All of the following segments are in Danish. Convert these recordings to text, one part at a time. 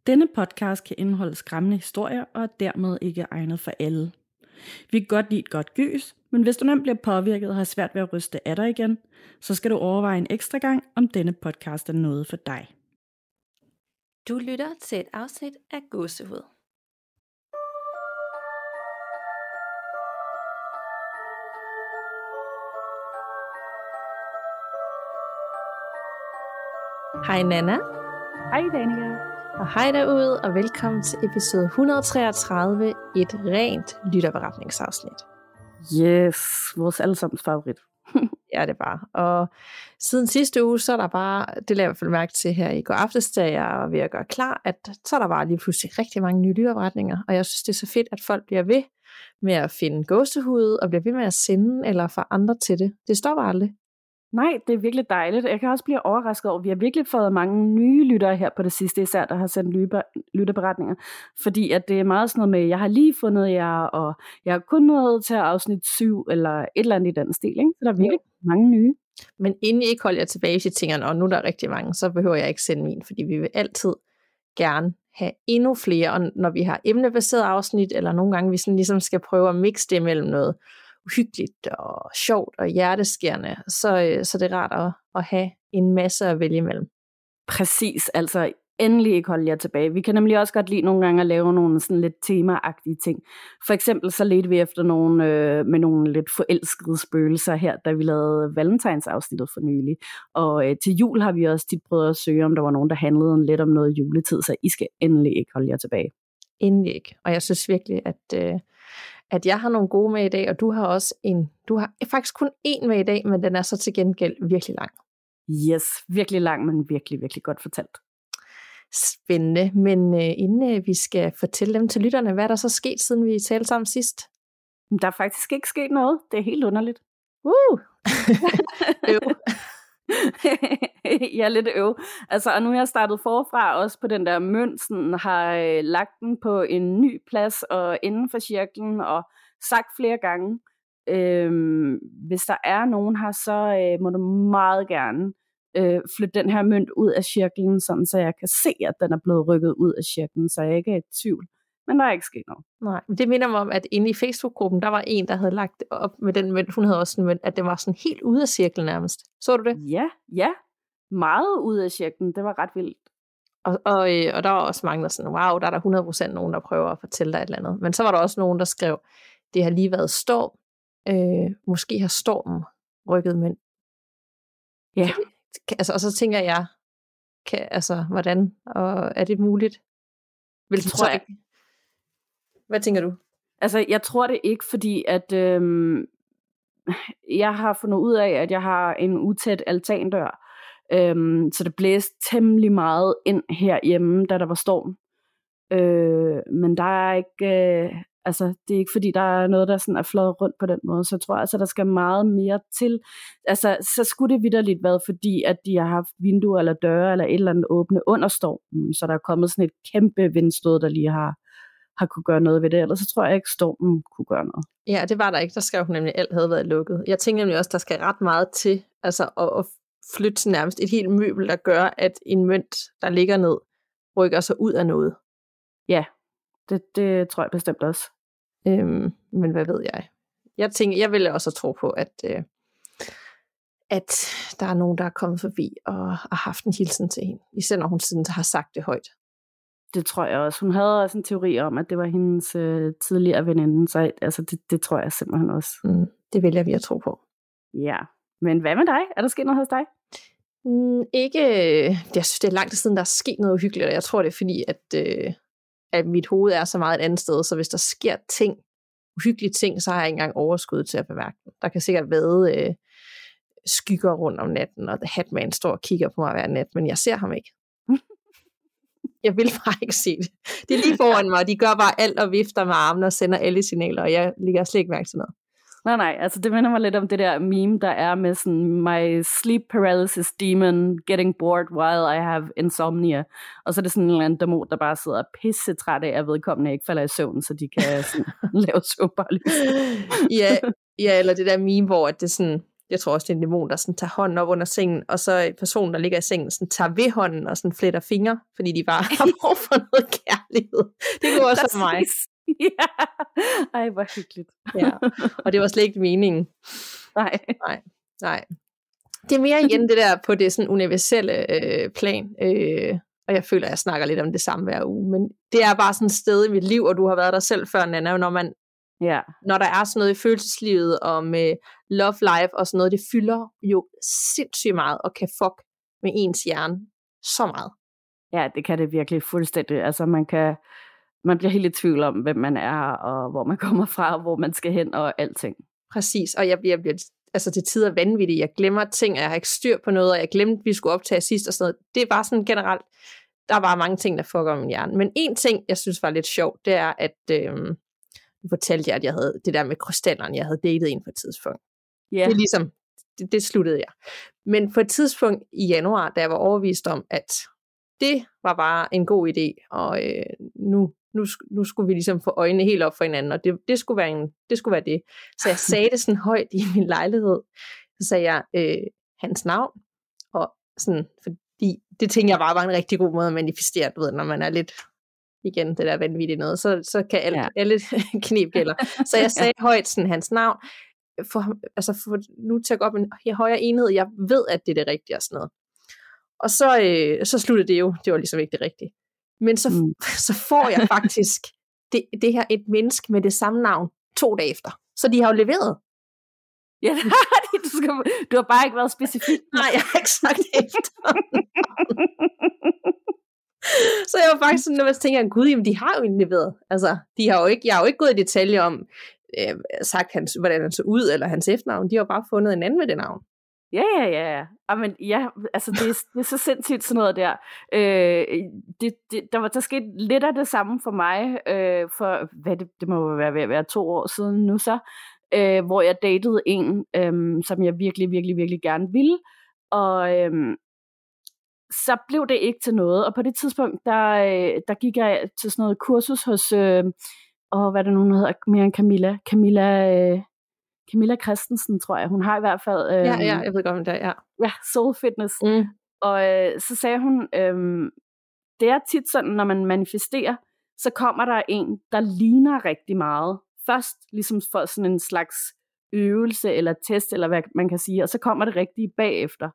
Denne podcast kan indeholde skræmmende historier og er dermed ikke egnet for alle. Vi kan godt lide et godt gys, men hvis du nemt bliver påvirket og har svært ved at ryste af dig igen, så skal du overveje en ekstra gang, om denne podcast er noget for dig. Du lytter til et afsnit af Gåsehud. Hej Nana. Hej Daniel. Og hej derude, og velkommen til episode 133, et rent lytterberetningsafsnit. Yes, vores allesammens favorit. Ja, det bare. Og siden sidste uge, så er der bare, det lader jeg i hvert fald mærke til her i går aftes, da jeg var ved at gøre klar, at så er der bare lige pludselig rigtig mange nye lytterberetninger, og jeg synes, det er så fedt, at folk bliver ved med at finde gåsehud, og bliver ved med at sende eller få andre til det. Det stopper aldrig. Nej, det er virkelig dejligt. Jeg kan også blive overrasket over, at vi har virkelig fået mange nye lyttere her på det sidste, især der har sendt lytterberetninger. Fordi at det er meget sådan noget med, jeg har lige fundet jer, og jeg har kun nået til afsnit 7, eller et eller andet i den stil. Ikke? Så der er virkelig mange nye. Men inden I ikke holder jer tilbage til tingene, og nu er der rigtig mange, så behøver jeg ikke sende min, fordi vi vil altid gerne have endnu flere. Og når vi har emnebaseret afsnit, eller nogle gange vi sådan ligesom skal prøve at mixe det mellem noget uhyggeligt og sjovt og hjerteskærende, så det er rart at have en masse at vælge imellem. Præcis, altså endelig ikke holde jer tilbage. Vi kan nemlig også godt lide nogle gange at lave nogle sådan lidt temaagtige ting. For eksempel så ledte vi efter nogle med nogle lidt forelskede spøgelser her, da vi lavede Valentinsafsnittet for nylig. Og til jul har vi også tit prøvet at søge, om der var nogen, der handlede lidt om noget juletid, så I skal endelig ikke holde jer tilbage. Endelig ikke. Og jeg synes virkelig, at jeg har nogle gode med i dag, og du har også du har faktisk kun én med i dag, men den er så til gengæld virkelig lang. Yes, virkelig lang, men virkelig, virkelig godt fortalt. Spændende, men inden vi skal fortælle dem til lytterne, hvad er der så sket, siden vi talte sammen sidst? Der er faktisk ikke sket noget. Det er helt underligt. Jeg er lidt øv. Altså, og nu har jeg startet forfra også på den der mønt, sådan, har lagt den på en ny plads og inden for cirklen og sagt flere gange, hvis der er nogen her, så må du meget gerne flytte den her mønt ud af cirklen, sådan, så jeg kan se, at den er blevet rykket ud af cirklen, så jeg ikke er i tvivl. Men der er ikke sket noget. Nej, det minder mig om, at inde i Facebook-gruppen, der var en, der havde lagt det op med den mønt. Hun havde også en mønt, at det var sådan helt ude af cirklen nærmest. Så du det? Ja. Meget ude af cirklen. Det var ret vildt. Og der var også mange, der sådan, wow, der er der 100% nogen, der prøver at fortælle dig et eller andet. Men så var der også nogen, der skrev, det har lige været storm. Måske har stormen rykket mønt. Ja. Altså, og så tænker jeg, hvordan, og er det muligt? Det tror jeg ikke. Hvad tænker du? Altså, jeg tror det ikke, fordi at jeg har fundet ud af, at jeg har en utæt altandør. Så det blæste temmelig meget ind herhjemme, da der var storm. Men der er ikke, det er ikke fordi, der er noget, der sådan er fløjet rundt på den måde. Så jeg tror altså, der skal meget mere til. Altså, så skulle det vitterligt være, fordi at de har haft vinduer eller døre eller et eller andet åbne under stormen. Så der er kommet sådan et kæmpe vindstød, der lige har kunne gøre noget ved det. Ellers så tror jeg ikke, stormen kunne gøre noget. Ja, det var der ikke. Der skrev hun nemlig, alt havde været lukket. Jeg tænker nemlig også, der skal ret meget til, altså at flytte nærmest et helt møbel, der gør, at en mønt, der ligger ned, rykker sig ud af noget. Ja, det tror jeg bestemt også. Men hvad ved jeg? Jeg vil også tro på, at der er nogen, der er kommet forbi og har haft en hilsen til hende. Især når hun siden har sagt det højt. Det tror jeg også. Hun havde også en teori om, at det var hendes tidligere veninde, så altså, det tror jeg simpelthen også. Det vælger vi at tro på. Ja, men hvad med dig? Er der sket noget hos dig? Ikke. Jeg synes, det er lang tid siden, der er sket noget uhyggeligt, og jeg tror, det er fordi, at mit hoved er så meget et andet sted, så hvis der sker uhyggelige ting, så har jeg ikke engang overskud til at bemærke dem. Der kan sikkert være skygger rundt om natten, og The Hatman står og kigger på mig hver nat, men jeg ser ham ikke. Jeg vil bare ikke se det. Det er lige foran mig, og de gør bare alt og vifter med armene og sender alle signaler, og jeg ligger slet ikke mærke til noget. Nej, altså det minder mig lidt om det der meme, der er med sådan, my sleep paralysis demon getting bored while I have insomnia. Og så er det sådan en eller anden dæmon, der bare sidder pisse træt af, at vedkommende ikke falder i søvn, så de kan sådan, lave søvnparalyse. Ja, eller det der meme, hvor det sådan, jeg tror også, det er en dæmon, der sådan tager hånden op under sengen, og så personen, der ligger i sengen, sådan tager ved hånden og sådan fletter fingre, fordi de bare har brug for noget kærlighed. Det kunne også være mig. Ja. Ej, hvor hyggeligt. Ja. Og det var slet ikke meningen. Nej. Det er mere igen det der på det sådan universelle plan, og jeg føler, at jeg snakker lidt om det samme hver uge, men det er bare sådan et sted i mit liv, og du har været der selv før, Nanna, når der er sådan noget i følelseslivet, og med love life og sådan noget, det fylder jo sindssygt meget, og kan fuck med ens hjerne så meget. Ja, det kan det virkelig fuldstændig. Altså man bliver helt i tvivl om, hvem man er, og hvor man kommer fra, og hvor man skal hen, og alting. Præcis, og jeg bliver altså til tider vanvittig. Jeg glemmer ting, og jeg har ikke styr på noget, og jeg glemte, at vi skulle optage sidst og sådan noget. Det er bare sådan generelt, der var mange ting, der fucker min hjerne. Men en ting, jeg synes var lidt sjovt, det er, at nu fortalte jeg, at jeg havde det der med krystallerne, jeg havde datet en på et tidspunkt. Yeah. Det er ligesom, det sluttede jeg. Men på et tidspunkt i januar, da jeg var overbevist om, at det var bare en god idé, og nu skulle vi ligesom få øjnene helt op for hinanden, og det skulle være det. Så jeg sagde det sådan højt i min lejlighed. Så sagde jeg hans navn, og sådan, fordi det tænkte jeg bare var en rigtig god måde at manifestere, du ved, når man er lidt, igen, det der vanvittige noget, så kan alle knep gælder. Så jeg sagde højt sådan hans navn, for nu til at gå op en højere enhed, jeg ved, at det er det rigtige og sådan noget. Og så sluttede det jo, det var ligesom ikke det rigtige. Men så får jeg faktisk det her et menneske med det samme navn 2 dage efter. Så de har jo leveret. Ja, du har bare ikke været specifik. Nej, jeg har ikke sagt efter. Så jeg var faktisk sådan, når jeg tænker, gud, jamen, de har jo leveret. Altså, jeg har jo ikke gået i detaljer om, sagt hvordan han så ud, eller hans efternavn. De har jo bare fundet en anden med det navn. Ja. Men ja, altså det er så sindssygt sådan noget der. Der skete lidt af det samme for mig, for det må være ved at være 2 år siden nu så, hvor jeg datede en, som jeg virkelig, virkelig, virkelig gerne ville, og så blev det ikke til noget, og på det tidspunkt, der gik jeg til sådan noget kursus hos, hvad er det nu, hedder, mere end Camilla Christensen, tror jeg. Hun har i hvert fald... Ja, jeg ved godt, om det er, ja. Ja, Soul Fitness. Og så sagde hun, det er tit sådan, når man manifesterer, så kommer der en, der ligner rigtig meget. Først ligesom for sådan en slags øvelse, eller test, eller hvad man kan sige, og så kommer det rigtige bagefter.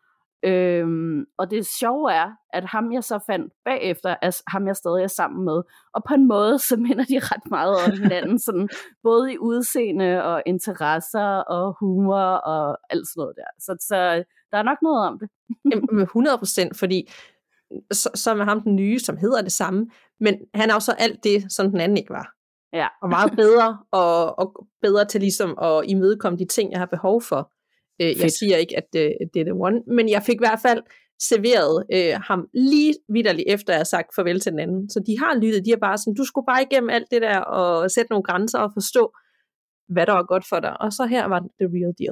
Og det sjove er, at ham jeg så fandt bagefter, er ham jeg stadig er sammen med, og på en måde så minder de ret meget om hinanden, sådan, både i udseende og interesser og humor og alt sådan noget der. Så der er nok noget om det. Jamen, 100%, fordi så med ham den nye, som hedder det samme, men han er jo så alt det, som den anden ikke var. Ja. Og meget bedre, og bedre til ligesom at imødekomme de ting, jeg har behov for. Jeg siger ikke, at det er the one, men jeg fik i hvert fald serveret ham lige vitterligt efter, jeg har sagt farvel til den anden. Så de har lyttet, de er bare sådan, du skulle bare igennem alt det der, og sætte nogle grænser og forstå, hvad der var godt for dig. Og så her var the real deal.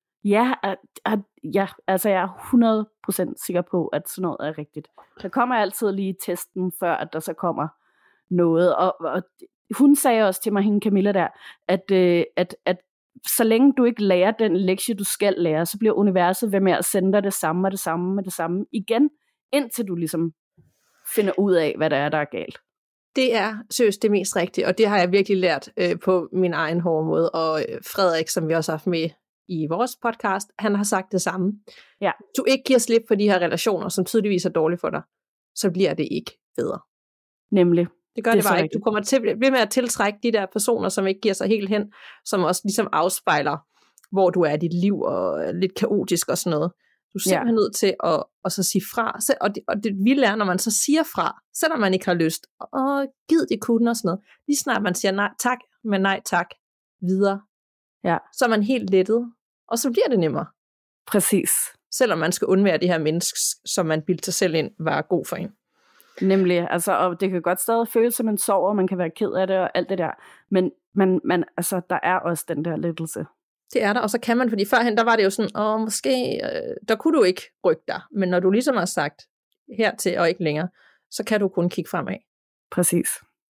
Ja, altså jeg er 100% sikker på, at sådan noget er rigtigt. Der kommer altid lige testen, før at der så kommer noget. Og hun sagde også til mig, hende Camilla der, at så længe du ikke lærer den lektie, du skal lære, så bliver universet ved med at sende dig det samme og det samme og det samme igen, indtil du ligesom finder ud af, hvad der er galt. Det er seriøst det mest rigtige, og det har jeg virkelig lært på min egen hårde måde. Og Frederik, som vi også har haft med i vores podcast, han har sagt det samme. Ja. Du ikke giver slip på de her relationer, som tydeligvis er dårlige for dig, så bliver det ikke bedre. Nemlig. Det gør det bare ikke. Du kommer til ved med at tiltrække de der personer, som ikke giver sig helt hen, som også ligesom afspejler, hvor du er i dit liv, og lidt kaotisk og sådan noget. Du er simpelthen nødt til at så sige fra. Og det vilde er, når man så siger fra, selvom man ikke har lyst, og gid det kunne og sådan noget. Lige snart man siger nej tak, men nej tak, videre. Ja. Så er man helt lettet, og så bliver det nemmere. Præcis. Selvom man skal undvære det her menneske, som man bildte sig selv ind, var god for en. Nemlig, altså, og det kan godt stadig føles som en sorg, og man kan være ked af det og alt det der, men altså, der er også den der lettelse. Det er der, og så kan man, fordi førhen, der var det jo sådan, måske, der kunne du ikke rykke dig, men når du ligesom har sagt hertil og ikke længere, så kan du kun kigge fremad. Præcis.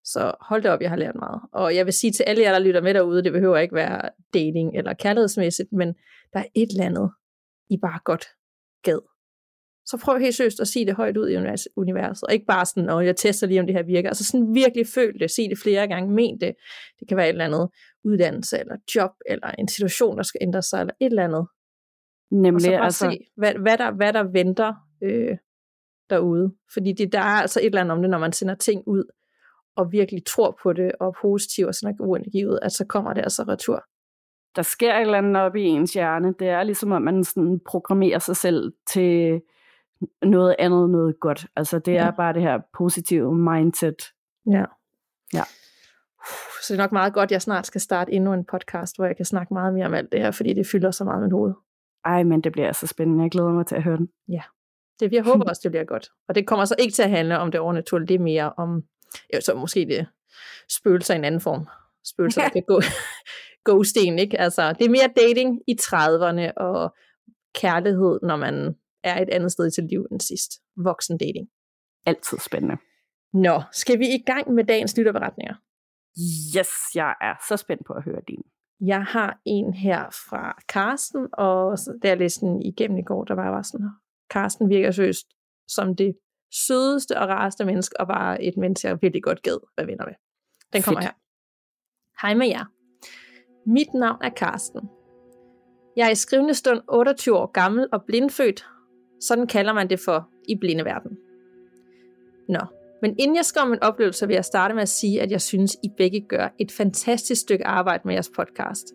Så hold det op, jeg har lært meget. Og jeg vil sige til alle jer, der lytter med derude, det behøver ikke være dating eller kærlighedsmæssigt, men der er et eller andet, I bare godt gad. Så prøv helt seriøst at sige det højt ud i universet, og ikke bare sådan, jeg tester lige, om det her virker. Altså sådan virkelig føl det, sig det flere gange, men det. Det kan være et eller andet uddannelse, eller job, eller en situation, der skal ændre sig, eller et eller andet. Nemlig, og så bare altså... se, hvad der venter derude. Fordi der er altså et eller andet om det, når man sender ting ud, og virkelig tror på det, og er positiv, og sådan god energi ud, at så kommer det altså retur. Der sker et eller andet op i ens hjerne. Det er ligesom, at man sådan programmerer sig selv til noget andet, noget godt. Altså, det er bare det her positive mindset. Ja. Ja. Så det er nok meget godt, at jeg snart skal starte endnu en podcast, hvor jeg kan snakke meget mere om alt det her, fordi det fylder så meget med hovedet. Ej, men det bliver så spændende. Jeg glæder mig til at høre den. Ja. Jeg håber også, det bliver godt. Og det kommer så ikke til at handle om det overnaturlige. Det er mere om, så måske det spøgelser i en anden form. Spøgelser, der kan gå sten, ikke? Altså, det er mere dating i 30'erne, og kærlighed, når man er et andet sted i sit liv end sidst. Voksen dating. Altid spændende. Nå, skal vi i gang med dagens lytterberetninger? Yes, jeg er så spændt på at høre din. Jeg har en her fra Karsten, og da jeg læste den igennem i går, der var jeg bare sådan her. Karsten virker seriøst som det sødeste og rareste menneske, og bare et menneske, jeg virkelig godt gad være venner med. Den kommer her. Hej med jer. Mit navn er Karsten. Jeg er i skrivende stund 28 år gammel og blindfødt. Sådan kalder man det for i blindeverden. Nå, men inden jeg skal om en oplevelse, vil jeg starte med at sige, at jeg synes, I begge gør et fantastisk stykke arbejde med jeres podcast.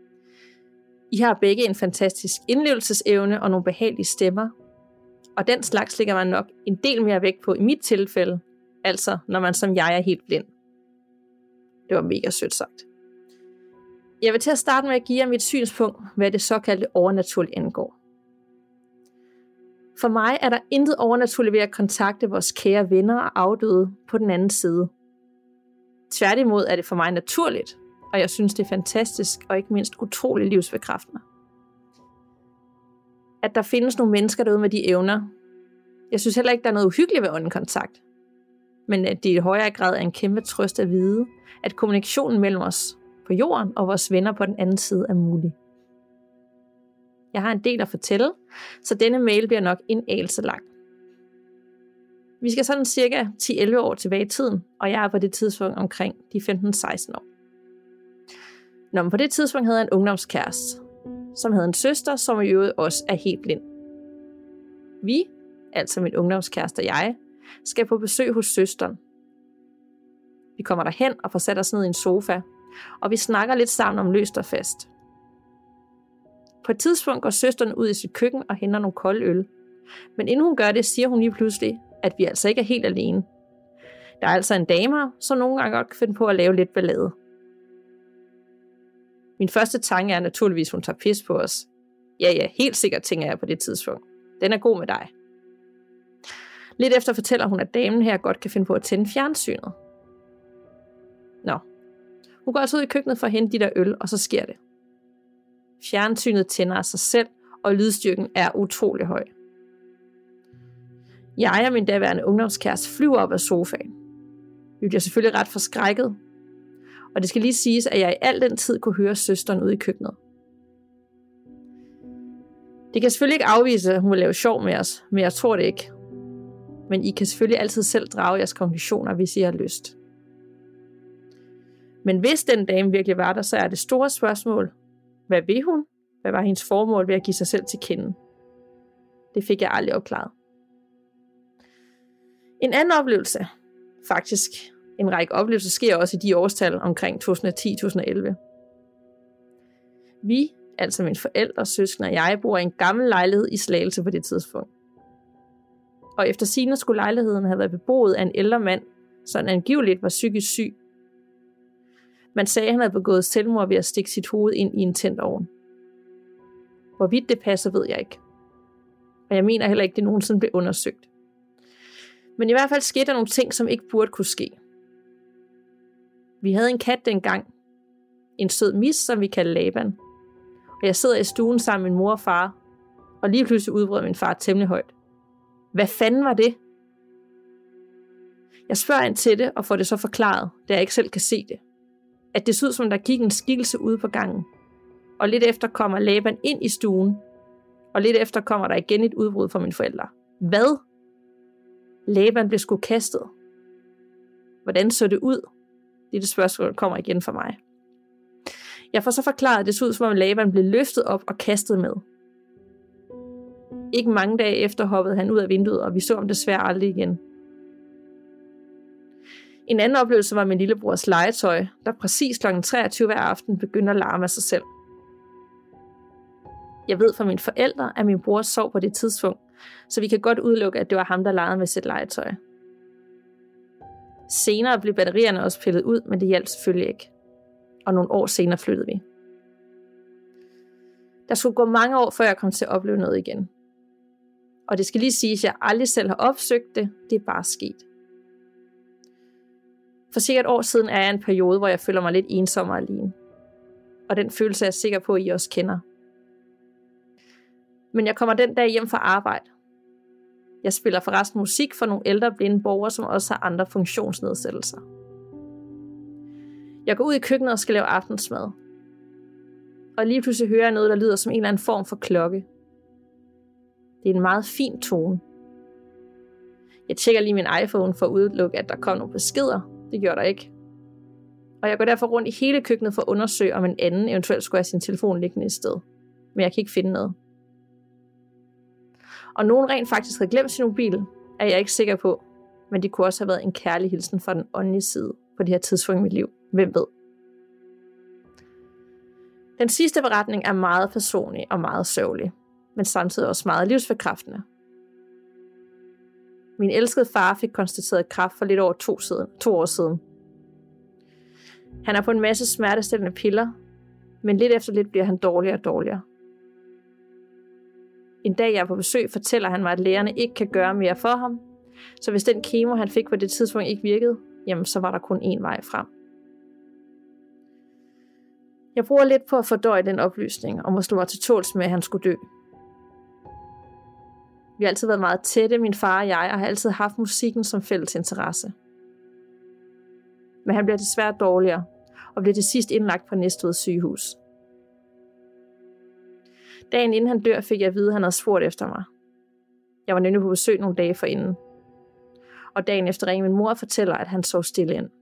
I har begge en fantastisk indlevelsesevne og nogle behagelige stemmer, og den slags lægger man nok en del mere vægt på i mit tilfælde, altså når man som jeg er helt blind. Det var mega sødt sagt. Jeg vil til at starte med at give jer mit synspunkt, hvad det såkaldte overnaturlige angår. For mig er der intet overnaturligt ved at kontakte vores kære venner og afdøde på den anden side. Tværtimod er det for mig naturligt, og jeg synes det er fantastisk og ikke mindst utroligt livsbekræftende. At der findes nogle mennesker derude med de evner. Jeg synes heller ikke, der er noget uhyggeligt ved åndekontakt. Men at det i højere grad er en kæmpe trøst at vide, at kommunikationen mellem os på jorden og vores venner på den anden side er mulig. Jeg har en del at fortælle, så denne mail bliver nok en anelse lang. Vi skal sådan cirka 10-11 år tilbage i tiden, og jeg er på det tidspunkt omkring de 15-16 år. Nå, men på det tidspunkt havde jeg en ungdomskæreste, som havde en søster, som i øvrigt også er helt blind. Vi, altså min ungdomskæreste og jeg, skal på besøg hos søsteren. Vi kommer derhen og får sat os ned i en sofa, og vi snakker lidt sammen om løst og fast. På et tidspunkt går søsteren ud i sit køkken og henter nogle kolde øl. Men inden hun gør det, siger hun lige pludselig, at vi altså ikke er helt alene. Der er altså en dame her, som nogle gange godt kan finde på at lave lidt ballade. Min første tanke er naturligvis, hun tager pis på os. Ja, helt sikkert, tænker jeg på det tidspunkt. Den er god med dig. Lidt efter fortæller hun, at damen her godt kan finde på at tænde fjernsynet. Nå. Hun går altså ud i køkkenet for at hente de der øl, og så sker det. Fjernsynet tænder af sig selv, og lydstyrken er utrolig høj. Jeg og min daværende ungdomskæreste flyver op af sofaen. Vi bliver selvfølgelig ret forskrækket, og det skal lige siges, at jeg i al den tid kunne høre søsteren ude i køkkenet. Det kan selvfølgelig ikke afvise, at hun vil lave sjov med os, men jeg tror det ikke. Men I kan selvfølgelig altid selv drage jeres konklusioner, hvis I har lyst. Men hvis den dame virkelig var der, så er det store spørgsmål: hvad vil hun? Hvad var hendes formål ved at give sig selv til kende? Det fik jeg aldrig opklaret. En anden oplevelse, faktisk en række oplevelser, sker også i de årstal omkring 2010-2011. Vi, altså mine forældre, søskende og jeg, bor i en gammel lejlighed i Slagelse på det tidspunkt. Og efter sigende skulle lejligheden have været beboet af en ældre mand, som angiveligt var psykisk syg. Man sagde, at han havde begået selvmord ved at stikke sit hoved ind i en tændt ovn. Hvorvidt det passer, ved jeg ikke. Og jeg mener heller ikke, det nogensinde blev undersøgt. Men i hvert fald skete der nogle ting, som ikke burde kunne ske. Vi havde en kat dengang. En sød mis, som vi kaldte Laban. Og jeg sidder i stuen sammen med min mor og far. Og lige pludselig udbrød min far temmelig højt: hvad fanden var det? Jeg spørger ind til det, og får det så forklaret, da jeg ikke selv kan se det. At det ser ud som, der gik en skikkelse ude på gangen. Og lidt efter kommer Laban ind i stuen, og lidt efter kommer der igen et udbrud fra mine forældre. Hvad? Laban blev sgu kastet. Hvordan så det ud? Det spørgsmål kommer igen for mig. Jeg får så forklaret, at det så ud som om Laban blev løftet op og kastet med. Ikke mange dage efter hoppede han ud af vinduet, og vi så ham desværre aldrig igen. En anden oplevelse var min lillebrors legetøj, der præcis kl. 23 hver aften begyndte at larme af sig selv. Jeg ved fra mine forældre, at min bror sov på det tidspunkt, så vi kan godt udelukke, at det var ham, der legede med sit legetøj. Senere blev batterierne også pillet ud, men det hjalp selvfølgelig ikke. Og nogle år senere flyttede vi. Der skulle gå mange år, før jeg kom til at opleve noget igen. Og det skal lige siges, at jeg aldrig selv har opsøgt det. Det er bare sket. For cirka et år siden er jeg i en periode, hvor jeg føler mig lidt ensom og alene. Og den følelse er jeg sikker på, at I også kender. Men jeg kommer den dag hjem fra arbejde. Jeg spiller forresten musik for nogle ældre blinde borgere, som også har andre funktionsnedsættelser. Jeg går ud i køkkenet og skal lave aftensmad. Og lige pludselig hører jeg noget, der lyder som en eller anden form for klokke. Det er en meget fin tone. Jeg tjekker lige min iPhone for at udelukke, at der kom nogle beskeder. Det gjorde der ikke. Og jeg går derfor rundt i hele køkkenet for at undersøge, om en anden eventuelt skulle have sin telefon liggende et sted. Men jeg kan ikke finde noget. Og nogen rent faktisk havde glemt sin mobil, er jeg ikke sikker på. Men det kunne også have været en kærlig hilsen fra den åndelige side på det her tidspunkt i mit liv. Hvem ved? Den sidste beretning er meget personlig og meget sørgelig, men samtidig også meget livsbekræftende. Min elskede far fik konstateret kræft for lidt over 2 år siden. Han er på en masse smertestillende piller, men lidt efter lidt bliver han dårligere og dårligere. En dag jeg er på besøg, fortæller han mig, at lægerne ikke kan gøre mere for ham, så hvis den kemo, han fik på det tidspunkt, ikke virkede, jamen så var der kun én vej frem. Jeg bruger lidt på at fordøje den oplysning, og må slå mig til tåls med, at han skulle dø. Vi har altid været meget tætte, min far og jeg, og har altid haft musikken som fælles interesse. Men han bliver desværre dårligere, og bliver til sidst indlagt på Næstved sygehus. Dagen inden han dør, fik jeg at vide, at han havde spurgt efter mig. Jeg var nemlig på besøg nogle dage forinden. Og dagen efter ringer min mor og fortæller, at han sov stille ind.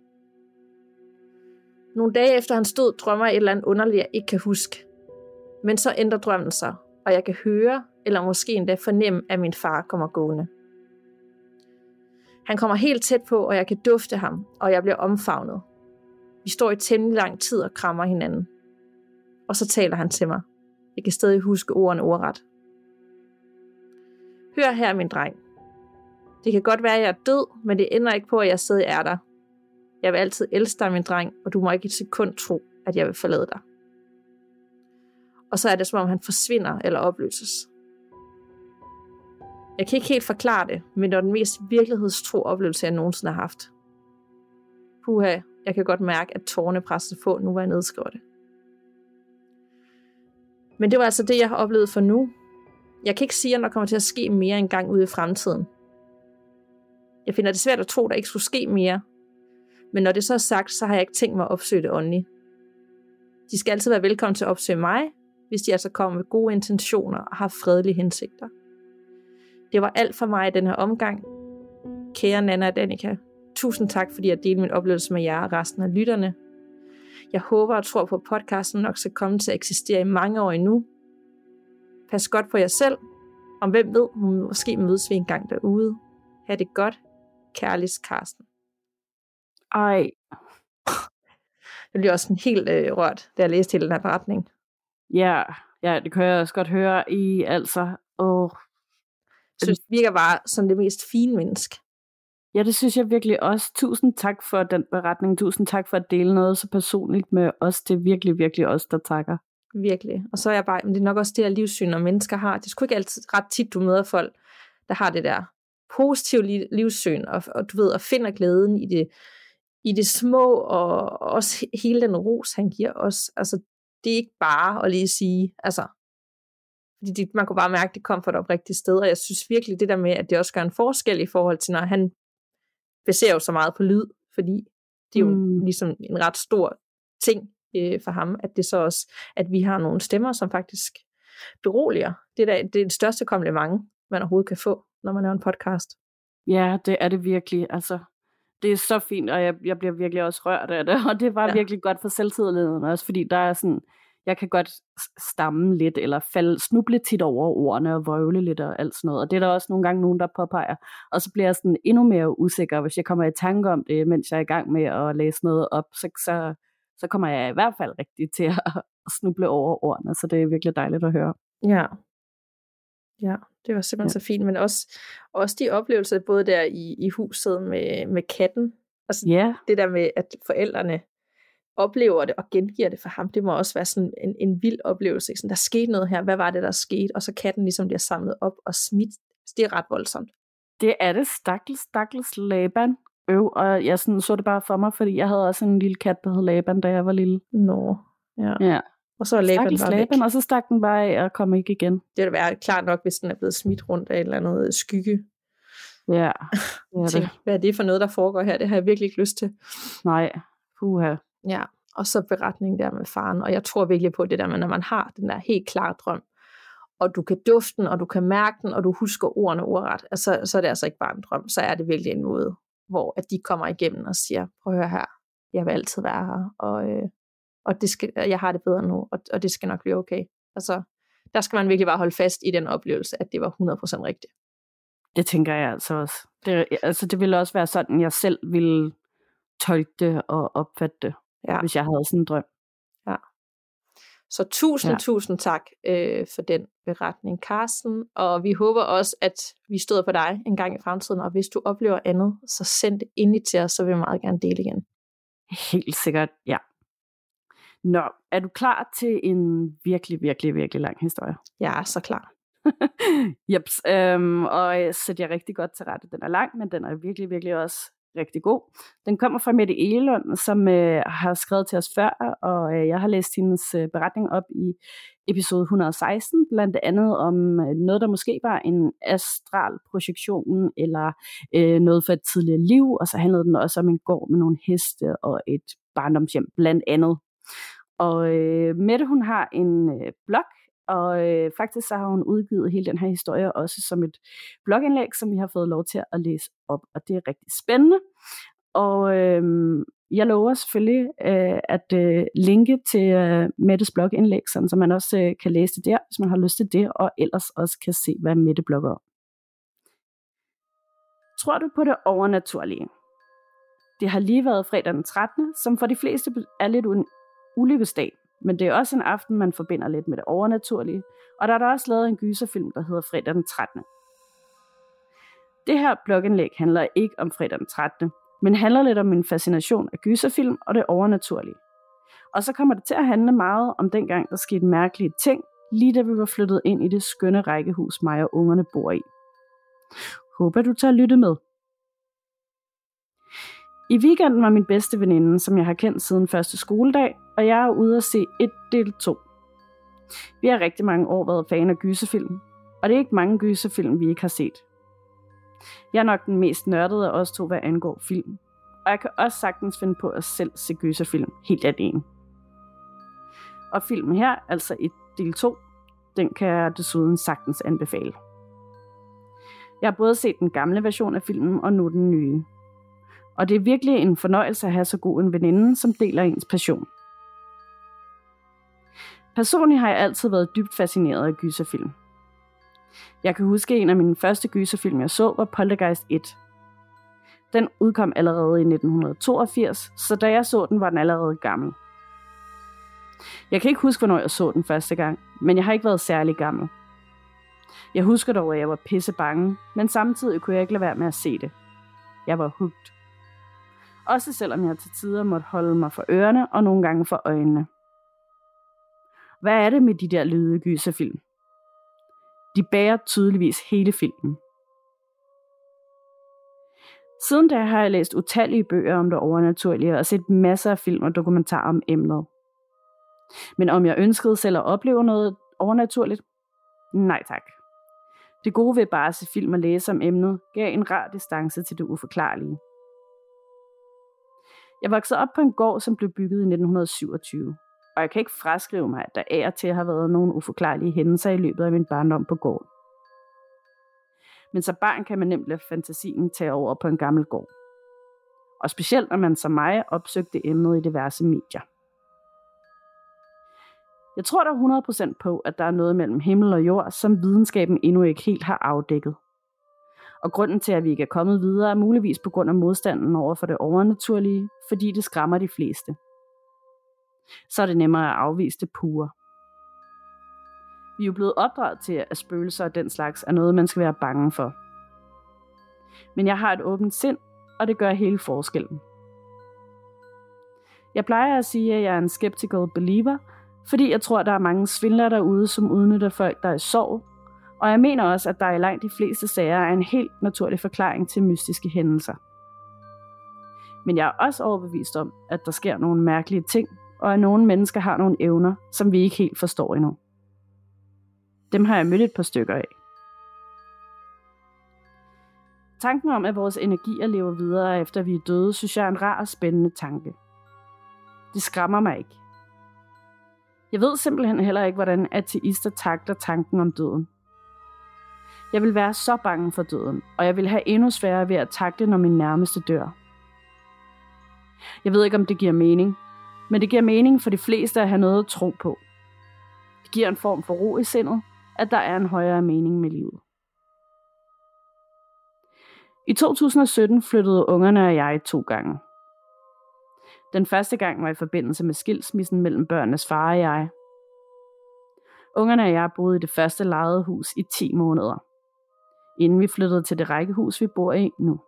Nogle dage efter han stod, drømmer jeg et eller andet underligt, jeg ikke kan huske. Men så ændrer drømmen sig, og jeg kan høre, eller måske endda fornemme, at min far kommer gående. Han kommer helt tæt på, og jeg kan dufte ham, og jeg bliver omfavnet. Vi står i temmelig lang tid og krammer hinanden. Og så taler han til mig. Jeg kan stadig huske ordene ordret. Hør her, min dreng. Det kan godt være, at jeg er død, men det ændrer ikke på, at jeg stadig er der. Jeg vil altid elske dig, min dreng, og du må ikke et sekund tro, at jeg vil forlade dig. Og så er det, som om han forsvinder eller opløses. Jeg kan ikke helt forklare det, men det er den mest virkelighedstro oplevelse, jeg nogensinde har haft. Puha, jeg kan godt mærke, at tårerne presser på, nu hvor jeg nedskriver det. Men det var altså det, jeg har oplevet for nu. Jeg kan ikke sige, at der kommer til at ske mere engang ude i fremtiden. Jeg finder det svært at tro, at der ikke skulle ske mere. Men når det så er sagt, så har jeg ikke tænkt mig at opsøge det åndelige. De skal altid være velkommen til at opsøge mig, hvis de altså kommer med gode intentioner og har fredelige hensigter. Det var alt for mig i den her omgang. Kære Nana og Danika, tusind tak, fordi jeg delte min oplevelse med jer og resten af lytterne. Jeg håber og tror på, at podcasten nok skal komme til at eksistere i mange år endnu. Pas godt på jer selv, og hvem ved, måske mødes vi en gang derude. Ha' det godt. Kærligst, Karsten. Ej. Jeg bliver også helt rørt, da jeg læste hele den her beretning. Ja, det kan jeg også godt høre i, altså. Jeg synes, det virker bare som det mest fine menneske. Ja, det synes jeg virkelig også. Tusind tak for den beretning. Tusind tak for at dele noget så personligt med os. Det er virkelig, virkelig os, der takker. Virkelig. Og så er jeg bare, men det er nok også det her livssyn, og mennesker har. Det er sgu ikke altid ret tit, du møder folk, der har det der positive livssyn, og du ved, og finder glæden i det små, og også hele den ros, han giver os. Altså, det er ikke bare at lige sige, altså, fordi man kunne bare mærke, at det kom fra et oprigtigt sted, og jeg synes virkelig det der med, at det også gør en forskel i forhold til, når han baserer jo så meget på lyd, fordi det er jo ligesom en ret stor ting for ham, at det så også, at vi har nogle stemmer, som faktisk beroliger. Det er det største kompliment, man overhovedet kan få, når man laver en podcast. Ja, det er det virkelig. Altså, det er så fint, og jeg bliver virkelig også rørt af det, og det var virkelig godt for selvtilliden også, fordi der er sådan, jeg kan godt stamme lidt, eller snuble tit over ordene og vrøvle lidt og alt sådan noget, og det er der også nogle gange nogen, der påpeger, og så bliver jeg sådan endnu mere usikker, hvis jeg kommer i tanke om det, mens jeg er i gang med at læse noget op, så kommer jeg i hvert fald rigtig til at snuble over ordene, så det er virkelig dejligt at høre. Ja, det var simpelthen så fint, men også de oplevelser, både der i huset med katten, altså det der med, at forældrene oplever det og gengiver det for ham, det må også være sådan en vild oplevelse. Sådan, der skete noget her, hvad var det, der skete? Og så katten ligesom bliver samlet op og smidt. Det er ret voldsomt. Det er det, stakkels Laban. Og jeg sådan, så det bare for mig, fordi jeg havde også en lille kat, der hed Laban, da jeg var lille. Ja. Og så er Laban, og så stak den bare af og kom ikke igen. Det ville være klart nok, hvis den er blevet smidt rundt af et eller andet skygge. Ja. Tænk, hvad er det for noget, der foregår her? Det har jeg virkelig ikke lyst til. Nej, puha. Ja, og så beretningen der med faren. Og jeg tror virkelig på det der med, når man har den der helt klare drøm, og du kan dufte den, og du kan mærke den, og du husker ordene ordret, altså, så er det altså ikke bare en drøm, så er det virkelig en måde, hvor at de kommer igennem og siger, prøv at høre her, jeg vil altid være her, og jeg har det bedre nu, og det skal nok blive okay. Altså, der skal man virkelig bare holde fast i den oplevelse, at det var 100% rigtigt. Det tænker jeg altså også. Det ville også være sådan, jeg selv ville tolke det og opfatte det, hvis jeg havde sådan en drøm. Ja. Så tusind tak for den beretning, Carsten. Og vi håber også, at vi støder på dig en gang i fremtiden. Og hvis du oplever andet, så send det endelig til os, så vil vi meget gerne dele igen. Helt sikkert, ja. Nå, er du klar til en virkelig, virkelig, virkelig lang historie? Jeg er så klar. Jeps, og jeg sætter jer rigtig godt til rette. Den er lang, men den er virkelig, virkelig også rigtig god. Den kommer fra Mette Egelund, som har skrevet til os før, og jeg har læst hendes beretning op i episode 116, blandt andet om noget, der måske var en astral projektion, eller noget for et tidligere liv, og så handlede den også om en gård med nogle heste og et barndomshjem, blandt andet. Og Mette, hun har en blog, og faktisk så har hun udgivet hele den her historie også som et blogindlæg, som vi har fået lov til at læse op, og det er rigtig spændende. Og jeg lover selvfølgelig at linke til Mettes blogindlæg, sådan så man også kan læse det der, hvis man har lyst til det, og ellers også kan se, hvad Mette blogger om. Tror du på det overnaturlige? Det har lige været fredag den 13., som for de fleste er lidt en ulykkesdag. Men det er også en aften, man forbinder lidt med det overnaturlige, og der er der også lavet en gyserfilm, der hedder Fredag den 13. Det her blogindlæg handler ikke om fredag den 13., men handler lidt om min fascination af gyserfilm og det overnaturlige. Og så kommer det til at handle meget om dengang, der skete mærkelige ting, lige da vi var flyttet ind i det skønne rækkehus, mig og ungerne bor i. Håber du tager lytte med. I weekenden var min bedste veninde, som jeg har kendt siden første skoledag, og jeg er ude at se del 2. Vi har rigtig mange år været fan af gyserfilm, og det er ikke mange gyserfilm, vi ikke har set. Jeg er nok den mest nørdede af os to, hvad angår film, og jeg kan også sagtens finde på at selv se gyserfilm helt alene. Og filmen her, altså i del 2, den kan jeg desuden sagtens anbefale. Jeg har både set den gamle version af filmen og nu den nye. Og det er virkelig en fornøjelse at have så god en veninde, som deler ens passion. Personligt har jeg altid været dybt fascineret af gyserfilm. Jeg kan huske, en af mine første gyserfilm, jeg så, var Poltergeist 1. Den udkom allerede i 1982, så da jeg så den, var den allerede gammel. Jeg kan ikke huske, hvornår jeg så den første gang, men jeg har ikke været særlig gammel. Jeg husker dog, at jeg var pisse bange, men samtidig kunne jeg ikke lade være med at se det. Jeg var hooked. Også selvom jeg til tider måtte holde mig for ørerne og nogle gange for øjnene. Hvad er det med de der lyde gyserfilm? De bærer tydeligvis hele filmen. Siden da har jeg læst utallige bøger om det overnaturlige og set masser af film og dokumentarer om emnet. Men om jeg ønskede selv at opleve noget overnaturligt? Nej tak. Det gode ved bare at se film og læse om emnet gav en rar distance til det uforklarlige. Jeg voksede op på en gård, som blev bygget i 1927, og jeg kan ikke fraskrive mig, at der af og til har været nogle uforklarlige hændelser i løbet af min barndom på gården. Men som barn kan man nemt lade fantasien tage over på en gammel gård. Og specielt når man som mig opsøgte emnet i diverse medier. Jeg tror der 100% på, at der er noget mellem himmel og jord, som videnskaben endnu ikke helt har afdækket. Og grunden til, at vi ikke er kommet videre, er muligvis på grund af modstanden over for det overnaturlige, fordi det skræmmer de fleste. Så er det nemmere at afvise det pure. Vi er jo blevet opdraget til, at spøgelser og den slags er noget, man skal være bange for. Men jeg har et åbent sind, og det gør hele forskellen. Jeg plejer at sige, at jeg er en skeptical believer, fordi jeg tror, der er mange svindlere derude, som udnytter folk, der er i sorg, og jeg mener også, at der i langt de fleste sager er en helt naturlig forklaring til mystiske hændelser. Men jeg er også overbevist om, at der sker nogle mærkelige ting, og at nogle mennesker har nogle evner, som vi ikke helt forstår endnu. Dem har jeg mødt et par stykker af. Tanken om, at vores energier lever videre efter vi er døde, synes jeg er en rar og spændende tanke. Det skræmmer mig ikke. Jeg ved simpelthen heller ikke, hvordan ateister takler tanken om døden. Jeg vil være så bange for døden, og jeg vil have endnu sværere ved at takle, når min nærmeste dør. Jeg ved ikke, om det giver mening, men det giver mening for de fleste at have noget at tro på. Det giver en form for ro i sindet, at der er en højere mening med livet. I 2017 flyttede ungerne og jeg 2 gange. Den første gang var i forbindelse med skilsmissen mellem børnenes far og jeg. Ungerne og jeg boede i det første lejede hus i 10 måneder, inden vi flyttede til det rækkehus, vi bor i nu.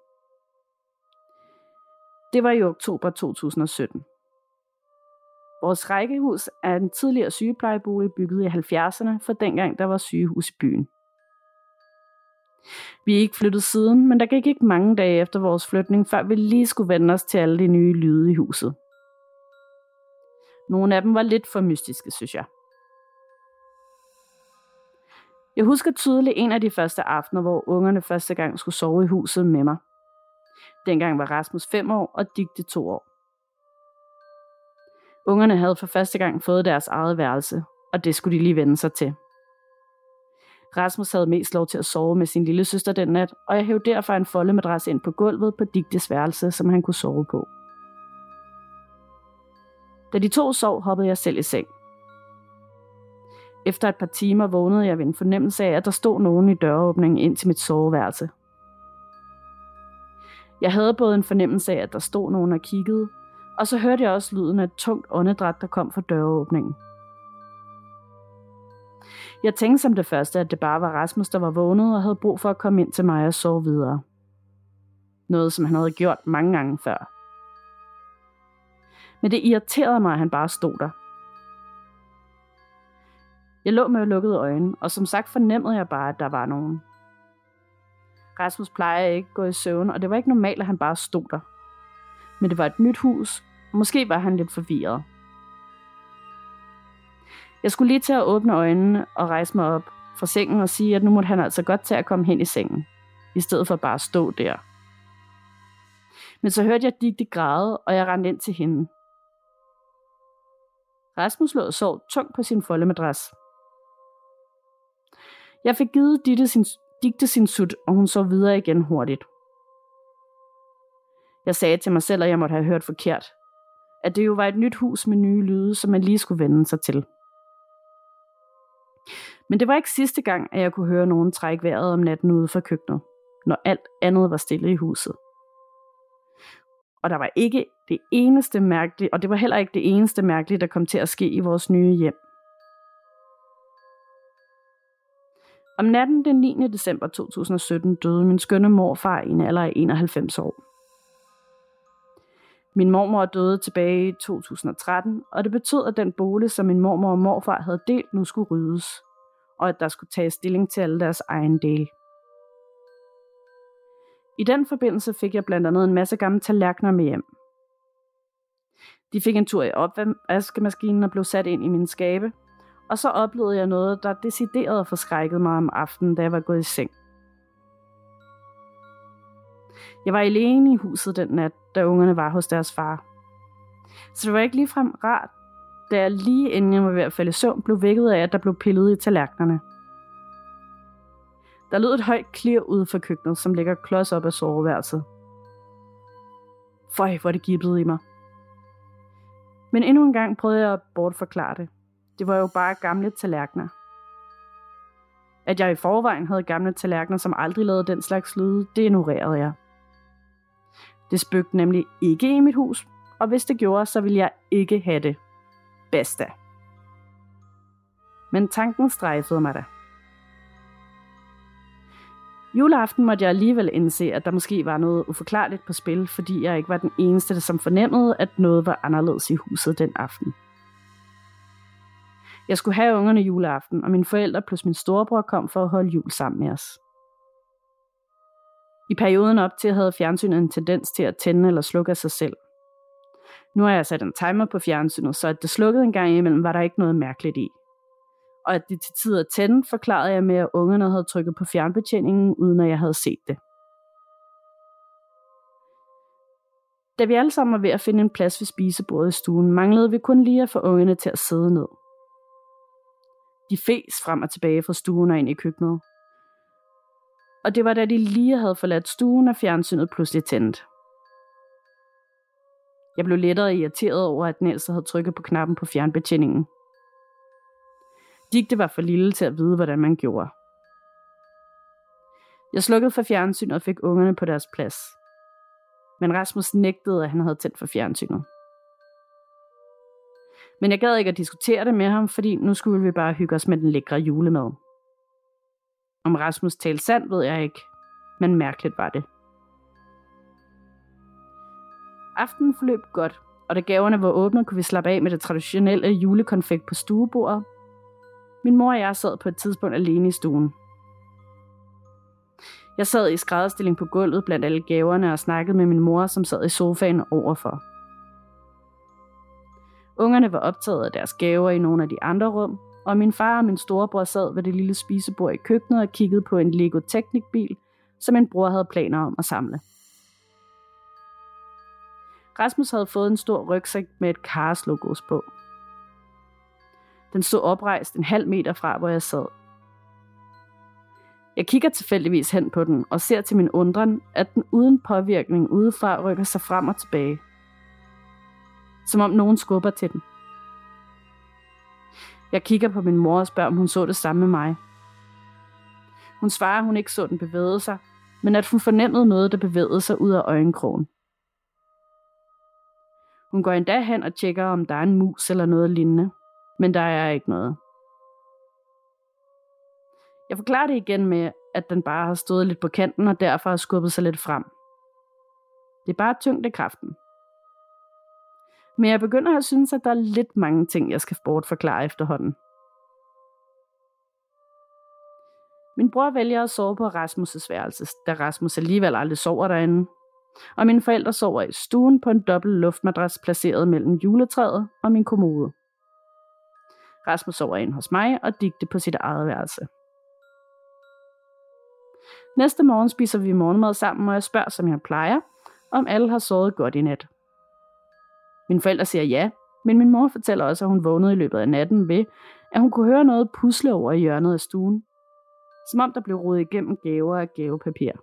Det var i oktober 2017. Vores rækkehus er en tidligere sygeplejebolig bygget i 70'erne, for dengang der var sygehus i byen. Vi er ikke flyttet siden, men der gik ikke mange dage efter vores flytning, før vi lige skulle vende os til alle de nye lyde i huset. Nogle af dem var lidt for mystiske, synes jeg. Jeg husker tydeligt en af de første aftener, hvor ungerne første gang skulle sove i huset med mig. Dengang var Rasmus 5 år og Digte 2 år. Ungerne havde for første gang fået deres eget værelse, og det skulle de lige vende sig til. Rasmus havde mest lov til at sove med sin lille søster den nat, og jeg hævde derfor en foldemadras ind på gulvet på Digtes værelse, som han kunne sove på. Da de 2 sov, hoppede jeg selv i seng. Efter et par timer vågnede jeg ved en fornemmelse af, at der stod nogen i døråbningen ind til mit soveværelse. Jeg havde både en fornemmelse af, at der stod nogen og kiggede, og så hørte jeg også lyden af et tungt åndedræt, der kom fra døråbningen. Jeg tænkte som det første, at det bare var Rasmus, der var vågnet og havde brug for at komme ind til mig og sove videre. Noget, som han havde gjort mange gange før. Men det irriterede mig, at han bare stod der. Jeg lå med lukkede øjne, og som sagt fornemmede jeg bare, at der var nogen. Rasmus plejer ikke at gå i søvn, og det var ikke normalt, at han bare stod der. Men det var et nyt hus, og måske var han lidt forvirret. Jeg skulle lige til at åbne øjnene og rejse mig op fra sengen og sige, at nu måtte han altså godt tage at komme hen i sengen, i stedet for bare at stå der. Men så hørte jeg Digte græde, og jeg rendte ind til hende. Rasmus lå og sov tungt på sin foldemadras. Jeg fik givet Digte sin sut, og hun sov videre igen hurtigt. Jeg sagde til mig selv, at jeg måtte have hørt forkert. At det jo var et nyt hus med nye lyde, som man lige skulle vende sig til. Men det var ikke sidste gang, at jeg kunne høre nogen trække vejret om natten ude fra køkkenet, når alt andet var stille i huset. Og der var ikke det eneste mærkelige, og det var heller ikke det eneste mærkelige, der kom til at ske i vores nye hjem. Om natten den 9. december 2017 døde min skønne morfar i en alder af 91 år. Min mormor døde tilbage i 2013, og det betød, at den bolig, som min mormor og morfar havde delt, nu skulle ryddes, og at der skulle tages stilling til alle deres egen dele. I den forbindelse fik jeg blandt andet en masse gamle tallerkener med hjem. De fik en tur i opvaskemaskinen og blev sat ind i mine skabe, og så oplevede jeg noget, der decideret forskrækkede mig om aftenen, da jeg var gået i seng. Jeg var alene i huset den nat, da ungerne var hos deres far. Så det var ikke ligefrem rart, da jeg lige inden jeg var ved at falde i søvn, blev vækket af, at der blev pillet i tallerkenerne. Der lød et højt klirr ude for køkkenet, som ligger klods op af soveværelset. Føj, hvor det gibbede i mig. Men endnu en gang prøvede jeg at bortforklare det. Det var jo bare gamle tallerkener. At jeg i forvejen havde gamle tallerkener, som aldrig lavede den slags lyde, det ignorerede jeg. Det spøgte nemlig ikke i mit hus, og hvis det gjorde, så ville jeg ikke have det. Basta. Men tanken strejfede mig da. Juleaften måtte jeg alligevel indse, at der måske var noget uforklarligt på spil, fordi jeg ikke var den eneste, som fornemmede, at noget var anderledes i huset den aften. Jeg skulle have ungerne juleaften, og mine forældre plus min storebror kom for at holde jul sammen med os. I perioden op til havde fjernsynet en tendens til at tænde eller slukke af sig selv. Nu har jeg sat en timer på fjernsynet, så at det slukkede en gang imellem, var der ikke noget mærkeligt i. Og at det til tider tændte, forklarede jeg med, at ungerne havde trykket på fjernbetjeningen, uden at jeg havde set det. Da vi alle sammen var ved at finde en plads ved spisebordet i stuen, manglede vi kun lige at få ungerne til at sidde ned. De fes frem og tilbage fra stuen og ind i køkkenet. Og det var da de lige havde forladt stuen, og fjernsynet pludselig tændt. Jeg blev lettere irriteret over, at den ældste havde trykket på knappen på fjernbetjeningen. Digte var for lille til at vide, hvordan man gjorde. Jeg slukkede for fjernsynet og fik ungerne på deres plads. Men Rasmus nægtede, at han havde tændt for fjernsynet. Men jeg gad ikke at diskutere det med ham, fordi nu skulle vi bare hygge os med den lækre julemad. Om Rasmus talte sandt, ved jeg ikke, men mærkeligt var det. Aftenen forløb godt, og da gaverne var åbne, kunne vi slappe af med det traditionelle julekonfekt på stuebordet. Min mor og jeg sad på et tidspunkt alene i stuen. Jeg sad i skrædderstilling på gulvet blandt alle gaverne og snakkede med min mor, som sad i sofaen overfor. Ungerne var optaget af deres gaver i nogle af de andre rum, og min far og min storebror sad ved det lille spisebord i køkkenet og kiggede på en Lego Technic-bil, som min bror havde planer om at samle. Rasmus havde fået en stor rygsæk med et Cars-logos på. Den stod oprejst en halv meter fra, hvor jeg sad. Jeg kigger tilfældigvis hen på den og ser til min undren, at den uden påvirkning udefra rykker sig frem og tilbage. Som om nogen skubber til den. Jeg kigger på min mor og spørger, om hun så det samme med mig. Hun svarer, at hun ikke så den bevæge sig, men at hun fornemmede noget, der bevægede sig ud af øjenkrogen. Hun går endda hen og tjekker, om der er en mus eller noget lignende, men der er ikke noget. Jeg forklarer det igen med, at den bare har stået lidt på kanten og derfor har skubbet sig lidt frem. Det er bare tyngdekraften. Men jeg begynder at synes, at der er lidt mange ting, jeg skal bortforklare efterhånden. Min bror vælger at sove på Rasmus' værelse, da Rasmus alligevel aldrig sover derinde. Og mine forældre sover i stuen på en dobbelt luftmadras placeret mellem juletræet og min kommode. Rasmus sover inde hos mig og Digte på sit eget værelse. Næste morgen spiser vi morgenmad sammen, og jeg spørger, som jeg plejer, om alle har sovet godt i nat. Mine forældre siger ja, men min mor fortæller også, at hun vågnede i løbet af natten ved, at hun kunne høre noget pusle over i hjørnet af stuen. Som om der blev rodet igennem gaver af gavepapir.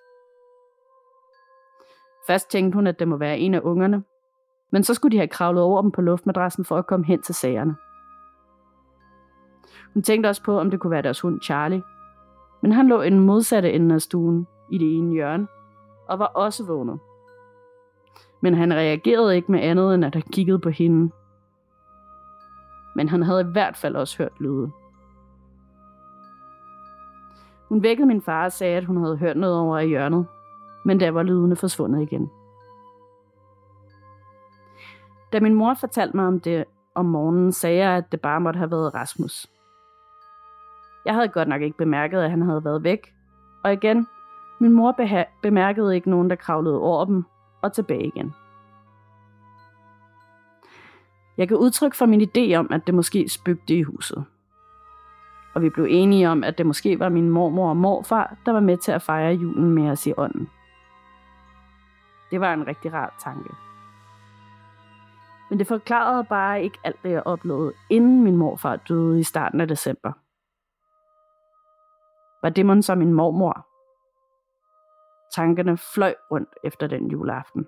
Først tænkte hun, at det må være en af ungerne, men så skulle de have kravlet over dem på luftmadrassen for at komme hen til sagerne. Hun tænkte også på, om det kunne være deres hund Charlie, men han lå i den modsatte ende af stuen, i det ene hjørne, og var også vågnet. Men han reagerede ikke med andet, end at han kiggede på hende. Men han havde i hvert fald også hørt lyde. Hun vækkede min far og sagde, at hun havde hørt noget over i hjørnet, men der var lydene forsvundet igen. Da min mor fortalte mig om det om morgenen, sagde jeg, at det bare måtte have været Rasmus. Jeg havde godt nok ikke bemærket, at han havde været væk. Og igen, min mor bemærkede ikke nogen, der kravlede over dem og tilbage igen. Jeg gav udtryk for min idé om, at det måske spøgte i huset. Og vi blev enige om, at det måske var min mormor og morfar, der var med til at fejre julen med os i ånden. Det var en rigtig rar tanke. Men det forklarede bare ikke alt det, jeg oplevede, inden min morfar døde i starten af december. Var det mon så min mormor? Tankerne fløj rundt efter den juleaften.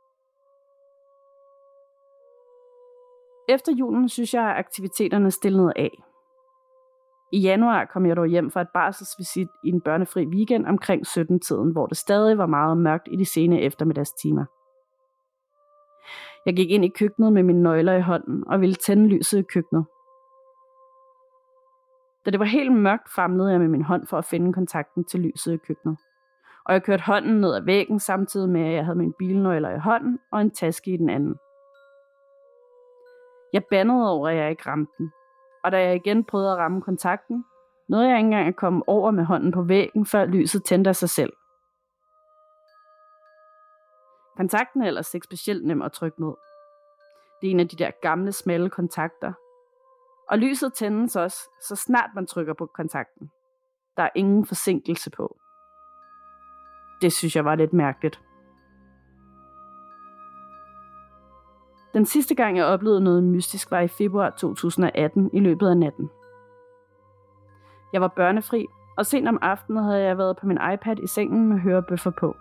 Efter julen synes jeg, at aktiviteterne stillede af. I januar kom jeg dog hjem fra et barselsvisit i en børnefri weekend omkring 17-tiden, hvor det stadig var meget mørkt i de sene eftermiddagstimer. Jeg gik ind i køkkenet med mine nøgler i hånden og ville tænde lyset i køkkenet. Da det var helt mørkt, famlede jeg med min hånd for at finde kontakten til lyset i køkkenet. Og jeg kørte hånden ned ad væggen, samtidig med at jeg havde mine bilnøgler i hånden og en taske i den anden. Jeg bandede over, at jeg ikke ramte den. Og da jeg igen prøvede at ramme kontakten, nåede jeg ikke engang at komme over med hånden på væggen, før lyset tændte af sig selv. Kontakten er ellers ikke specielt nem at trykke ned. Det er en af de der gamle, smalle kontakter. Og lyset tændes også, så snart man trykker på kontakten. Der er ingen forsinkelse på. Det synes jeg var lidt mærkeligt. Den sidste gang, jeg oplevede noget mystisk, var i februar 2018 i løbet af natten. Jeg var børnefri, og sent om aftenen havde jeg været på min iPad i sengen med hørebøffer på.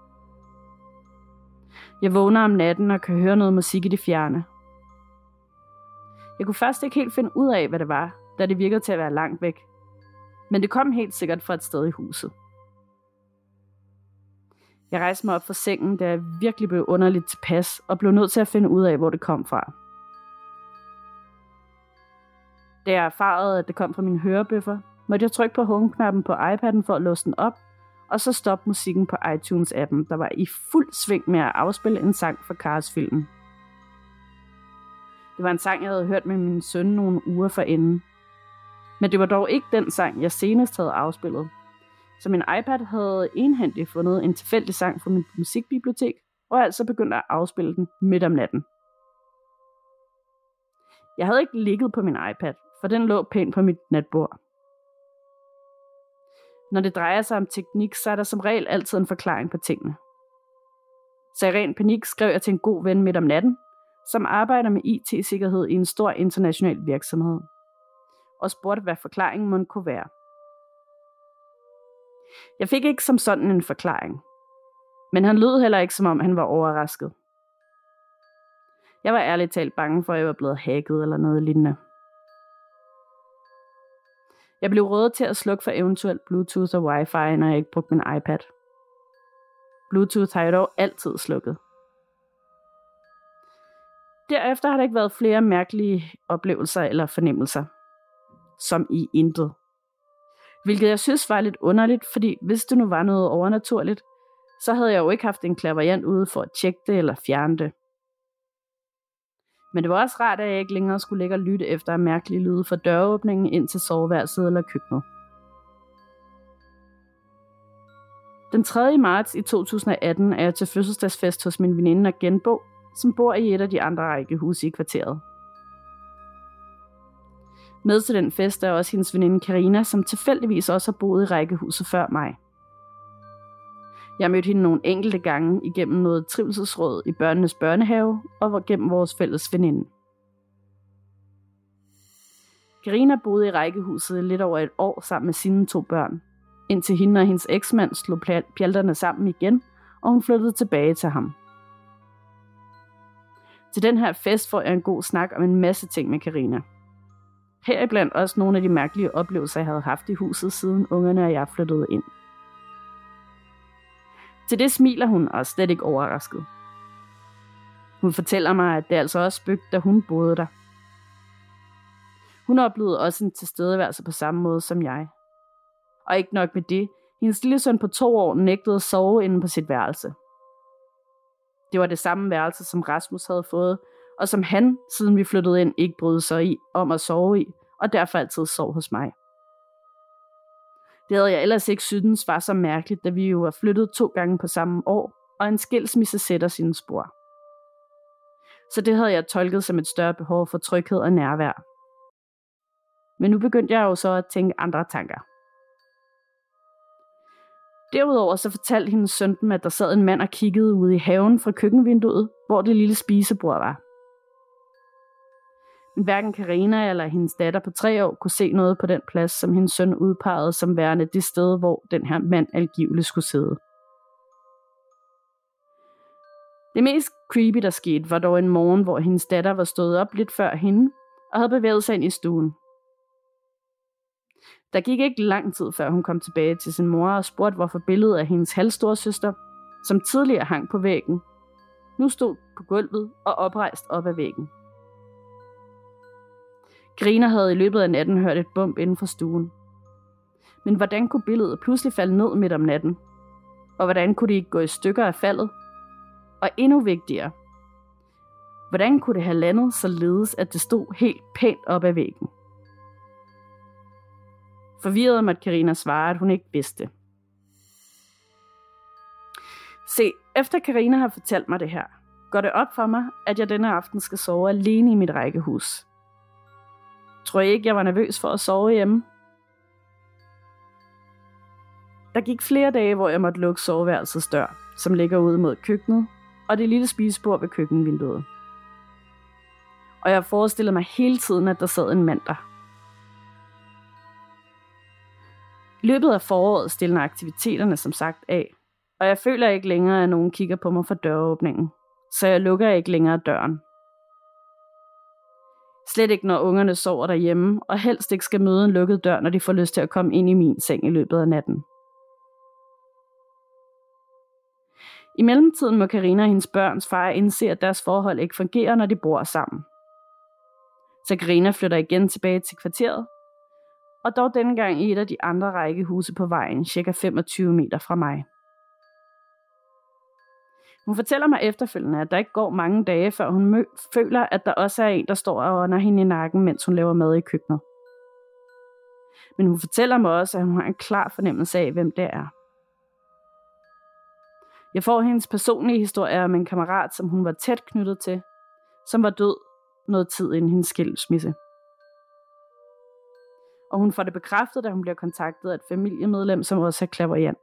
Jeg vågner om natten og kan høre noget musik i det fjerne. Jeg kunne først ikke helt finde ud af, hvad det var, da det virkede til at være langt væk. Men det kom helt sikkert fra et sted i huset. Jeg rejste mig op fra sengen, da jeg virkelig blev underligt tilpas, og blev nødt til at finde ud af, hvor det kom fra. Da jeg erfarede, at det kom fra mine hørebøffer, måtte jeg trykke på home-knappen på iPad'en for at låse den op, og så stoppe musikken på iTunes-appen, der var i fuld sving med at afspille en sang fra Cars-filmen. Det var en sang, jeg havde hørt med min søn nogle uger forinden. Men det var dog ikke den sang, jeg senest havde afspillet. Så min iPad havde enhændigt fundet en tilfældig sang fra mit musikbibliotek, og altså begyndte at afspille den midt om natten. Jeg havde ikke ligget på min iPad, for den lå pænt på mit natbord. Når det drejer sig om teknik, så er der som regel altid en forklaring på tingene. Så i ren panik skrev jeg til en god ven midt om natten, som arbejder med IT-sikkerhed i en stor international virksomhed, og spurgte, hvad forklaringen måtte kunne være. Jeg fik ikke som sådan en forklaring, men han lød heller ikke, som om han var overrasket. Jeg var ærligt talt bange for, at jeg var blevet hacket eller noget lignende. Jeg blev rådet til at slukke for eventuelt Bluetooth og Wi-Fi, når jeg ikke brugte min iPad. Bluetooth har jeg dog altid slukket. Derefter har der ikke været flere mærkelige oplevelser eller fornemmelser. Som i intet. Hvilket jeg synes var lidt underligt, fordi hvis det nu var noget overnaturligt, så havde jeg jo ikke haft en clairvoyant ude for at tjekke det eller fjerne det. Men det var også rart, at jeg ikke længere skulle ligge og lytte efter en mærkelig lyde fra døråbningen ind til soveværelset eller køkkenet. Den 3. marts i 2018 er jeg til fødselsdagsfest hos min veninde og genbo, som bor i et af de andre rækkehuse i kvarteret. Med til den fest er også hendes veninde Karina, som tilfældigvis også har boet i rækkehuset før mig. Jeg har mødt hende nogle enkelte gange igennem noget trivselsråd i børnenes børnehave og gennem vores fælles veninde. Karina boede i rækkehuset lidt over et år sammen med sine 2 børn, indtil hende og hendes eksmand slog pjalterne sammen igen, og hun flyttede tilbage til ham. Til den her fest får jeg en god snak om en masse ting med Karina. Heriblandt også nogle af de mærkelige oplevelser, jeg havde haft i huset, siden ungerne og jeg flyttede ind. Til det smiler hun og er slet ikke overrasket. Hun fortæller mig, at det altså også spøgte, da hun boede der. Hun oplevede også en tilstedeværelse på samme måde som jeg. Og ikke nok med det, hendes lille søn på 2 år nægtede at sove inde på sit værelse. Det var det samme værelse, som Rasmus havde fået, og som han, siden vi flyttede ind, ikke brød sig om at sove i, og derfor altid sov hos mig. Det havde jeg ellers ikke syntes var så mærkeligt, da vi jo var flyttet 2 gange på samme år, og en skilsmisse sætter sine spor. Så det havde jeg tolket som et større behov for tryghed og nærvær. Men nu begyndte jeg jo så at tænke andre tanker. Derudover så fortalte hendes søn dem, at der sad en mand og kiggede ude i haven fra køkkenvinduet, hvor det lille spisebord var. Men hverken Karina eller hendes datter på 3 år kunne se noget på den plads, som hendes søn udpegede som værende det sted, hvor den her mand angiveligt skulle sidde. Det mest creepy, der skete, var dog en morgen, hvor hendes datter var stået op lidt før hende og havde bevæget sig ind i stuen. Der gik ikke lang tid, før hun kom tilbage til sin mor og spurgte, hvorfor billedet af hendes halvstoresøster, som tidligere hang på væggen, nu stod på gulvet og oprejst op ad væggen. Karina havde i løbet af natten hørt et bump inden for stuen. Men hvordan kunne billedet pludselig falde ned midt om natten? Og hvordan kunne det ikke gå i stykker af faldet? Og endnu vigtigere, hvordan kunne det have landet således, at det stod helt pænt op ad væggen? Forvirret måtte Karina svare, at hun ikke vidste. Se, efter Karina har fortalt mig det her, går det op for mig, at jeg denne aften skal sove alene i mit rækkehus. Tror I ikke, jeg var nervøs for at sove hjemme? Der gik flere dage, hvor jeg måtte lukke soveværelsets dør, som ligger ude mod køkkenet, og det lille spisebord ved køkkenvinduet. Og jeg forestillede mig hele tiden, at der sad en mand der. I løbet af foråret stiller aktiviteterne som sagt af, og jeg føler ikke længere, at nogen kigger på mig fra døråbningen, så jeg lukker ikke længere døren. Slet ikke, når ungerne sover derhjemme, og helst ikke skal møde en lukket dør, når de får lyst til at komme ind i min seng i løbet af natten. I mellemtiden må Karina og hendes børns far indse, at deres forhold ikke fungerer, når de bor sammen. Så Karina flytter igen tilbage til kvarteret, og dog denne gang i et af de andre rækkehuse på vejen, cirka 25 meter fra mig. Hun fortæller mig efterfølgende, at der ikke går mange dage, før hun føler, at der også er en, der står og ånder hende i nakken, mens hun laver mad i køkkenet. Men hun fortæller mig også, at hun har en klar fornemmelse af, hvem det er. Jeg får hendes personlige historie om en kammerat, som hun var tæt knyttet til, som var død noget tid inden hendes skilsmisse. Og hun får det bekræftet, da hun bliver kontaktet af et familiemedlem, som også er clairvoyant.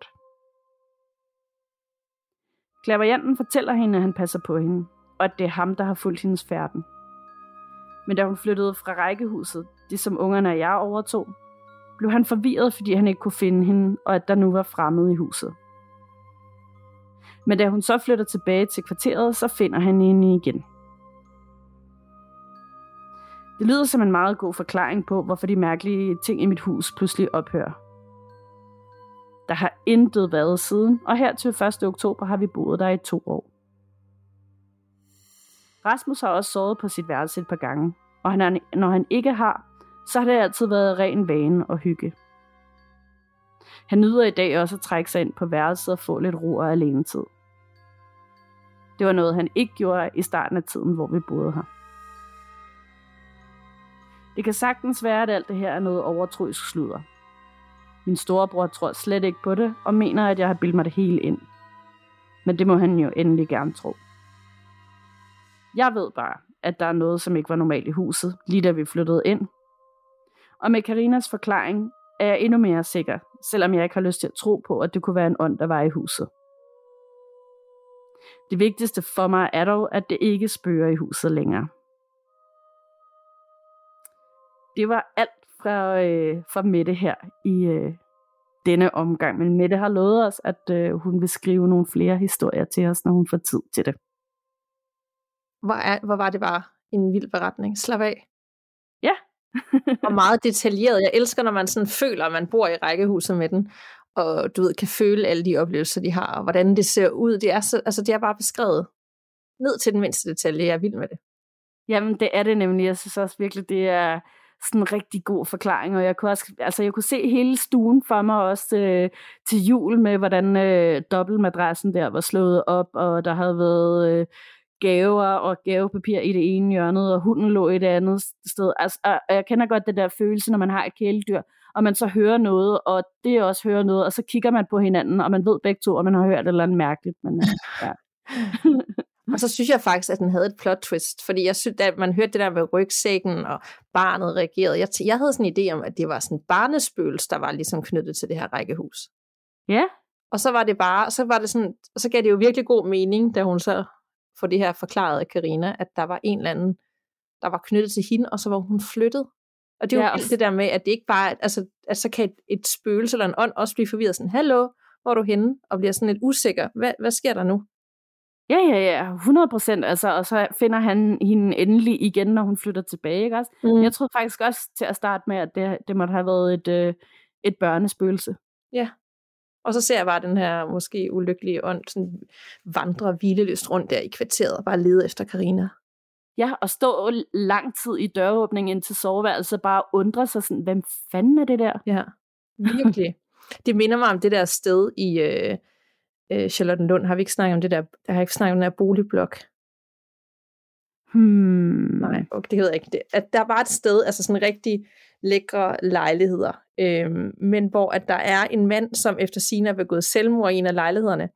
Clairvoyanten fortæller hende, at han passer på hende, og at det er ham, der har fulgt hendes færden. Men da hun flyttede fra rækkehuset, det som ungerne og jeg overtog, blev han forvirret, fordi han ikke kunne finde hende, og at der nu var fremmed i huset. Men da hun så flytter tilbage til kvarteret, så finder han hende igen. Det lyder som en meget god forklaring på, hvorfor de mærkelige ting i mit hus pludselig ophører. Der har intet været siden, og her til 1. oktober har vi boet der i 2 år. Rasmus har også sovet på sit værelse et par gange, og når han ikke har, så har det altid været ren vane og hygge. Han nyder i dag også at trække sig ind på værelset og få lidt ro og alenetid. Det var noget, han ikke gjorde i starten af tiden, hvor vi boede her. Det kan sagtens være, at alt det her er noget overtroisk sludder. Min storebror tror slet ikke på det, og mener, at jeg har bildt mig det hele ind. Men det må han jo endelig gerne tro. Jeg ved bare, at der er noget, som ikke var normalt i huset, lige da vi flyttede ind. Og med Karinas forklaring er jeg endnu mere sikker, selvom jeg ikke har lyst til at tro på, at det kunne være en ånd, der var i huset. Det vigtigste for mig er dog, at det ikke spøger i huset længere. Det var alt fra Mette her i denne omgang. Men Mette har lovet os, at hun vil skrive nogle flere historier til os, når hun får tid til det. Hvor var det bare en vild beretning. Slap af. Ja. Og meget detaljeret. Jeg elsker, når man sådan føler, at man bor i rækkehuset med den, og du ved, kan føle alle de oplevelser, de har, og hvordan det ser ud. Det er, det er bare beskrevet ned til den mindste detalje. Jeg er vild med det. Jamen, det er det nemlig. Jeg synes også virkelig, det er sådan en rigtig god forklaring, og jeg kunne se hele stuen for mig også til jul med, hvordan dobbeltmadrassen der var slået op, og der havde været gaver og gavepapir i det ene hjørne, og hunden lå i det andet sted. Altså, og jeg kender godt det der følelse, når man har et kæledyr, og man så hører noget, og det også hører noget, og så kigger man på hinanden, og man ved begge to, og man har hørt et eller andet mærkeligt. Men, ja. Og så synes jeg faktisk, at den havde et plot twist, fordi jeg synes, at man hørte det der med rygsækken, og barnet reagerede. Jeg havde sådan en idé om, at det var sådan en barnespøgelse, der var ligesom knyttet til det her rækkehus. Ja. Og så var det bare, så gav det jo virkelig god mening, da hun så får det her forklaret af Karina, at der var en eller anden der var knyttet til hende, og så var hun flyttet. Og det er jo vildt det der med, at det ikke bare, altså, at så kan et spøgelse eller en ånd også blive forvirret sådan, hallo, hvor er du henne? Og bliver sådan lidt usikker. Hvad sker der nu? Ja, 100%. Altså, og så finder han hende endelig igen, når hun flytter tilbage, ikke også? Jeg troede faktisk også til at starte med, at det måtte have været et børnespøgelse. Ja. Og så ser jeg bare den her måske ulykkelige ånd sådan vandre hvileløst rundt der i kvarteret og bare lede efter Carina. Ja, og stå lang tid i døråbningen ind til soveværelset, bare undre sig sådan, hvem fanden er det der? Ja, virkelig. Det minder mig om det der sted i Charlottenlund. Har vi ikke snakket om det der? Jeg har ikke snakket om den der boligblok. Nej, okay, det ved jeg ikke. At der var et sted, altså sådan rigtig lækre lejligheder, men hvor at der er en mand, som efter sigende er begået selvmord i en af lejlighederne,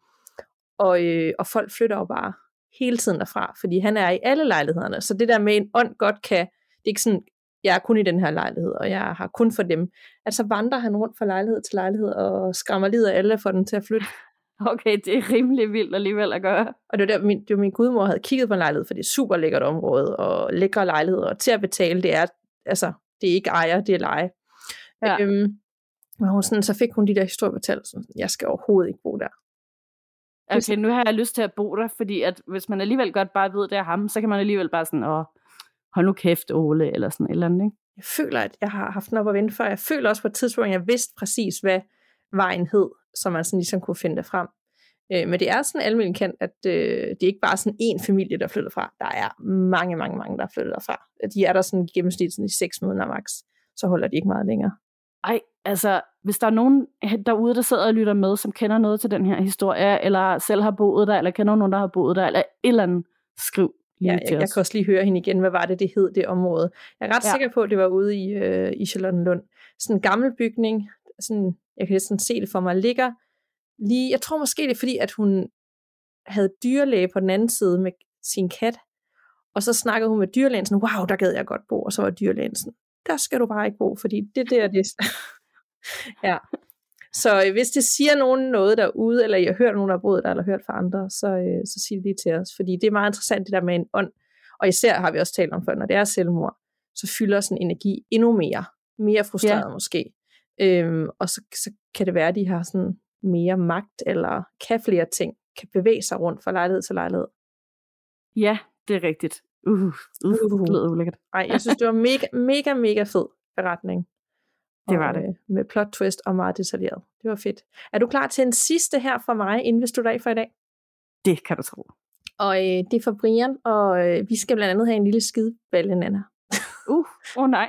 og folk flytter jo bare hele tiden derfra, fordi han er i alle lejlighederne. Så det der med en ånd godt kan, det er ikke sådan, jeg er kun i den her lejlighed, og jeg har kun for dem. Altså vandrer han rundt fra lejlighed til lejlighed, og skræmmer livet af alle for den til at flytte. Okay, det er rimelig vildt alligevel at gøre. Og det var min gudmor havde kigget på en lejlighed, for det er super lækkert område, og lækre lejligheder, og til at betale, det er ikke ejer, det er leje. Ja. Men så fik hun de der historier fortalt, sådan, jeg skal overhovedet ikke bo der. Okay, nu har jeg lyst til at bo der, fordi at hvis man alligevel godt bare ved, det er ham, så kan man alligevel bare sådan, hold nu kæft, Ole, eller sådan et eller andet, ikke? Jeg føler, at jeg har haft den op at vende før. Jeg føler også på et tidspunkt, at jeg vidste præcis, hvad vejen hed, så man sådan ligesom kunne finde det frem. Men det er sådan almindeligt kendt, at det er ikke bare sådan én familie, der flytter fra. Der er mange, der flytter derfra. De er der sådan gennemsnit sådan i 6 måneder max. Så holder de ikke meget længere. Ej, altså, hvis der er nogen derude, der sidder og lytter med, som kender noget til den her historie, eller selv har boet der, eller kender nogen, der har boet der, eller et eller andet, skriv lige til os. Jeg kan også lige høre hende igen. Hvad var det hed, det område? Jeg er ret sikker på, at det var ude i Charlottenlund. Sådan en gammel bygning, sådan, jeg kan næsten se det for mig, ligger lige, jeg tror måske det er fordi, at hun havde dyrlæge på den anden side med sin kat, og så snakkede hun med dyrlægen sådan, wow, der gad jeg godt bo, og så var dyrlægen sådan, der skal du bare ikke bo, fordi det ja. Så hvis det siger nogen noget derude, eller I har hørt nogen, der har boet der, eller hørt fra andre, så sig det lige til os, fordi det er meget interessant det der med en ånd, og især har vi også talt om før, når det er selvmord, så fylder sådan energi endnu mere frustreret måske, og så kan det være, at de har sådan mere magt, eller kan flere ting, kan bevæge sig rundt fra lejlighed til lejlighed. Ja, det er rigtigt. Det lyder ulækkert. Ej, jeg synes, det var mega fed beretning. Det var det. Med plot twist og meget detaljeret. Det var fedt. Er du klar til en sidste her for mig, inden vi slutter af for i dag? Det kan du tro. Og det er for Brian, og vi skal blandt andet have en lille skideballe, Nana. Nej.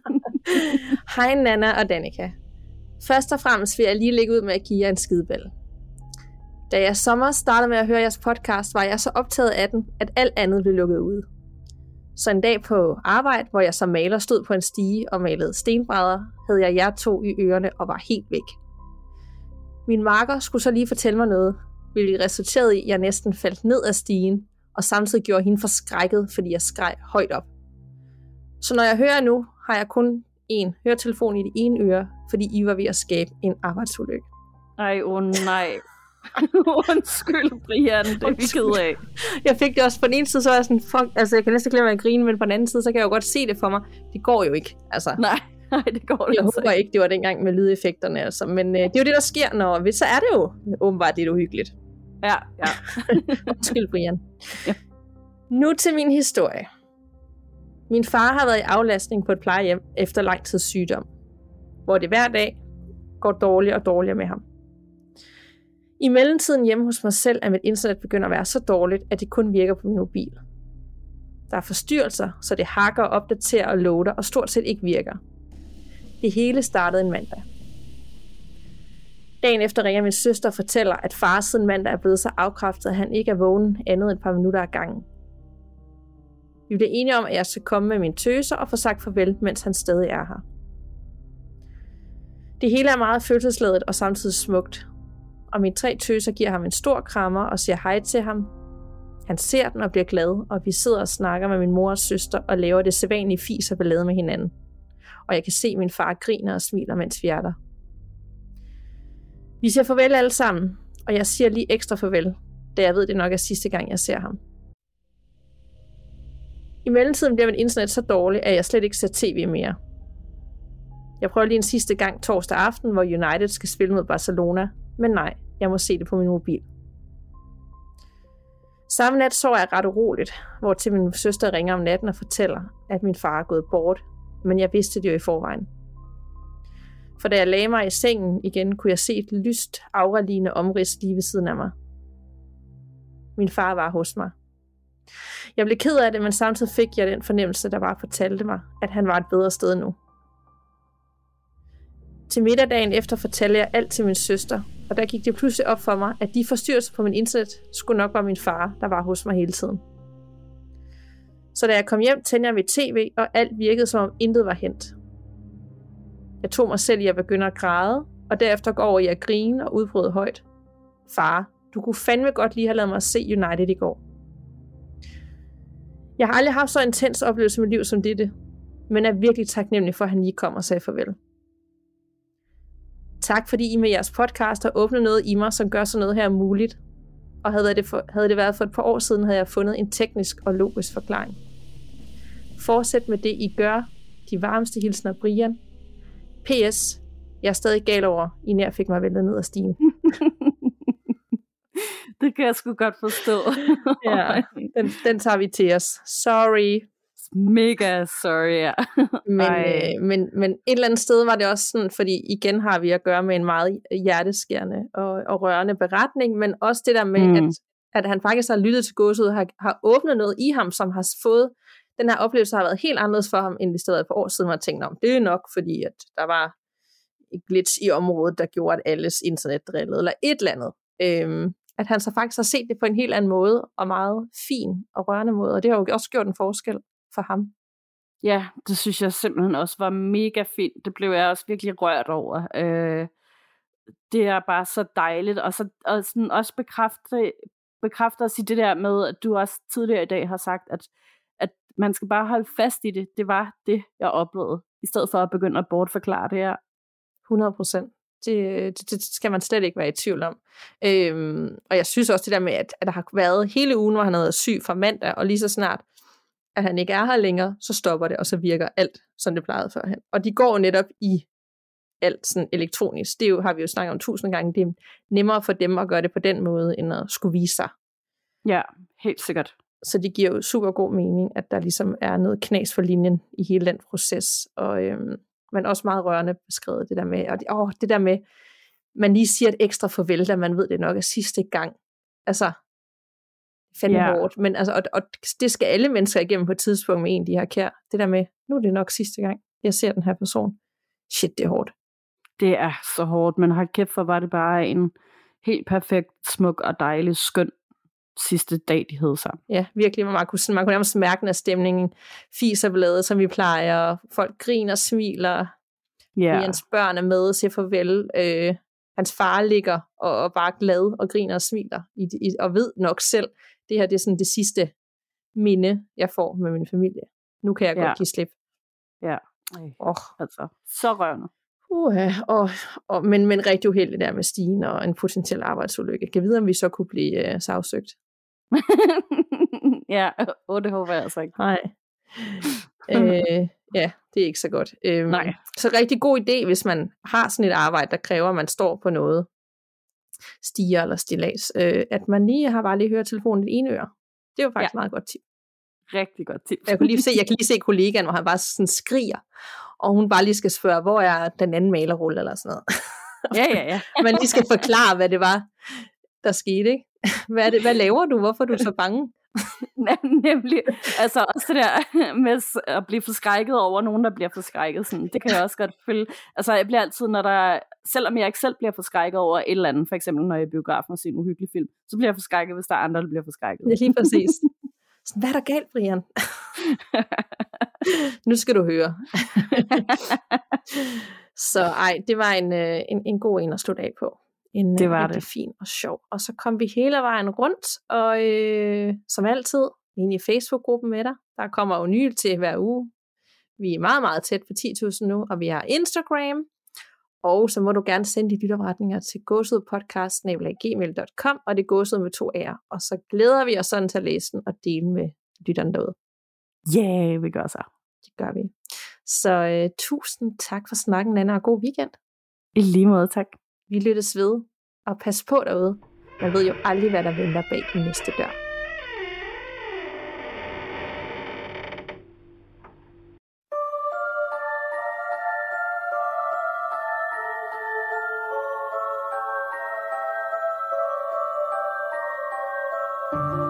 Hej Nana og Danika. Først og fremmest vil jeg lige lægge ud med at give jer en skideballe. Da jeg sommer startede med at høre jeres podcast, var jeg så optaget af den, at alt andet blev lukket ud. Så en dag på arbejde, hvor jeg som maler stod på en stige og malede stenbrædder, havde jeg jer 2 i ørerne og var helt væk. Min makker skulle så lige fortælle mig noget, hvilket resulterede i, at jeg næsten faldt ned af stigen, og samtidig gjorde hende forskrækket, fordi jeg skreg højt op. Så når jeg hører nu, har jeg kun en høretelefon i det ene øre, fordi I var ved at skabe en arbejdsulykke. Ej, nej. Undskyld, Brian, det er vi ked af. Jeg fik det også på den ene side, så var jeg sådan, fuck, altså jeg kan næsten glemme at grine, men på den anden side, så kan jeg jo godt se det for mig. Det går jo ikke, altså. Nej, det går det. Jeg håber ikke, det var dengang med lydeffekterne, altså. Men det er jo det, der sker, når så er det jo åbenbart lidt uhyggeligt. Ja. Undskyld, Brian. Ja. Nu til min historie. Min far har været i aflastning på et plejehjem efter lang tids sygdom, hvor det hver dag går dårligere og dårligere med ham. I mellemtiden hjemme hos mig selv er mit internet begyndt at være så dårligt, at det kun virker på min mobil. Der er forstyrrelser, så det hakker, opdaterer og loader og stort set ikke virker. Det hele startede en mandag. Dagen efter ringer min søster og fortæller, at far siden mandag er blevet så afkræftet, at han ikke er vågen andet end et par minutter ad gangen. Vi bliver enige om, at jeg skal komme med mine tøser og få sagt farvel, mens han stadig er her. Det hele er meget følelsesladet og samtidig smukt, og mine 3 tøser giver ham en stor krammer og siger hej til ham. Han ser den og bliver glad, og vi sidder og snakker med min mor og søster og laver det sædvanlige fis og ballade med hinanden. Og jeg kan se, at min far griner og smiler, mens vi er der. Vi siger farvel alle sammen, og jeg siger lige ekstra farvel, da jeg ved, det nok er sidste gang, jeg ser ham. I mellemtiden bliver mit internet så dårligt, at jeg slet ikke ser tv mere. Jeg prøver lige en sidste gang torsdag aften, hvor United skal spille mod Barcelona, men nej, jeg må se det på min mobil. Samme nat så jeg ret uroligt, hvor til min søster ringer om natten og fortæller, at min far er gået bort, men jeg vidste det jo i forvejen. For da jeg lagde mig i sengen igen, kunne jeg se et lyst, auralignende omrids lige ved siden af mig. Min far var hos mig. Jeg blev ked af det, men samtidig fik jeg den fornemmelse, der bare fortalte mig, at han var et bedre sted nu. Til middagdagen efter fortalte jeg alt til min søster, og der gik det pludselig op for mig, at de forstyrrelser på min internet skulle nok være min far, der var hos mig hele tiden. Så da jeg kom hjem, tændte jeg mit tv, og alt virkede som om intet var hent. Jeg tog mig selv i at begynde at græde, og derefter gå over i at grine og udbryde højt. Far, du kunne fandme godt lige have ladet mig se United i går. Jeg har aldrig haft så intens oplevelse i mit liv som dette, men er virkelig taknemmelig for, at han lige kom og sagde farvel. Tak fordi I med jeres podcast har åbnet noget i mig, som gør sådan noget her muligt. Og havde det været for et par år siden, havde jeg fundet en teknisk og logisk forklaring. Fortsæt med det, I gør. De varmeste hilsner, Brian. PS. Jeg er stadig gal over, I nær fik mig væltet ned ad stigen. Det kan jeg sgu godt forstå. Ja, den tager vi til os. Sorry. Mega sorry, ja. men et eller andet sted var det også sådan, fordi igen har vi at gøre med en meget hjerteskærende og rørende beretning, men også det der med, at han faktisk har lyttet til gåsehud, har åbnet noget i ham, som har fået, den her oplevelse har været helt anderledes for ham, end det stod for år siden, man tænkte om. Det er nok, fordi at der var et glitch i området, der gjorde, at alles internet drillede, eller et eller andet. At han så faktisk har set det på en helt anden måde, og meget fin og rørende måde, og det har jo også gjort en forskel for ham. Ja, det synes jeg simpelthen også var mega fint. Det blev jeg også virkelig rørt over. Det er bare så dejligt, og sådan også bekræfter os i det der med, at du også tidligere i dag har sagt, at man skal bare holde fast i det. Det var det, jeg oplevede, i stedet for at begynde at bortforklare det her. 100%. Det skal man slet ikke være i tvivl om. Og jeg synes også det der med, at der har været hele ugen, hvor han havde været syg fra mandag, og lige så snart, at han ikke er her længere, så stopper det, og så virker alt, som det plejede førhen. Og de går netop i alt sådan elektronisk. Det har vi jo snakket om 1000 gange. Det er nemmere for dem at gøre det på den måde, end at skulle vise sig. Ja, helt sikkert. Så det giver jo super god mening, at der ligesom er noget knas for linjen i hele den proces. Og men også meget rørende beskrevet det der med, og det der med, man lige siger et ekstra farvel, da man ved det nok er sidste gang. Altså, fandme hårdt. Men altså, og det skal alle mennesker igennem på et tidspunkt med en, de har kær. Det der med, nu er det nok sidste gang, jeg ser den her person. Shit, det er hårdt. Det er så hårdt, men hold kæft, for var det bare en helt perfekt, smuk og dejlig, skøn sidste dag, de hed sammen. Ja, virkelig. Man kunne nærmest mærke af stemningen. Fiserbladet, som vi plejer. Folk griner og smiler. Yeah. Hans børn er med og siger farvel. Hans far ligger og bare glad og griner og smiler. Og ved nok selv, det her det er sådan det sidste minde, jeg får med min familie. Nu kan jeg godt give slip. Ja. Altså, så rørende. Men rigtig uheldigt der med stigen og en potentiel arbejdsulykke. Kan vide, om vi så kunne blive sagsøgt? Ja, det håber jeg altså ikke. Nej. Ja, det er ikke så godt. Nej. Så rigtig god idé, hvis man har sådan et arbejde, der kræver, at man står på noget stiger eller stillads, at man lige har bare lige hørt telefonen i ene øre. Det er jo faktisk meget godt tip. Rigtig godt tip. Jeg kan lige se kollegaen, hvor han bare sådan skriger, og hun bare lige skal spørge, hvor er den anden malerrulle eller sådan noget. Ja. Man lige skal forklare, hvad det var, der skete, ikke? Hvad laver du? Hvorfor er du så bange? Nemlig, altså også det der med at blive forskrækket over nogen, der bliver forskrækket, sådan, det kan jeg også godt føle. Altså jeg bliver altid, selvom jeg ikke selv bliver forskrækket over et eller andet, for eksempel når jeg er i biografen og ser en uhyggelig film, så bliver jeg forskrækket, hvis der er andre, der bliver forskrækket. Ja, lige præcis. Sådan, hvad er der galt, Brian? Nu skal du høre. Så det var en god en at slutte af på. Det var rigtig fin og sjov. Og så kom vi hele vejen rundt, og som altid, ind i Facebook-gruppen med dig. Der kommer jo nye til hver uge. Vi er meget, meget tæt på 10.000 nu, og vi har Instagram. Og så må du gerne sende de lytopretninger til gåsehudpodcast@gmail.com, og det er gåsehud med 2 A'er. Og så glæder vi os sådan til at læse den og dele med lytterne derude. Yeah, vi gør så. Det gør vi. Så tusind tak for snakken, Nanna, og god weekend. I lige måde, tak. Vi lyttes ved, og pas på derude. Man ved jo aldrig, hvad der venter bag den næste dør. thank you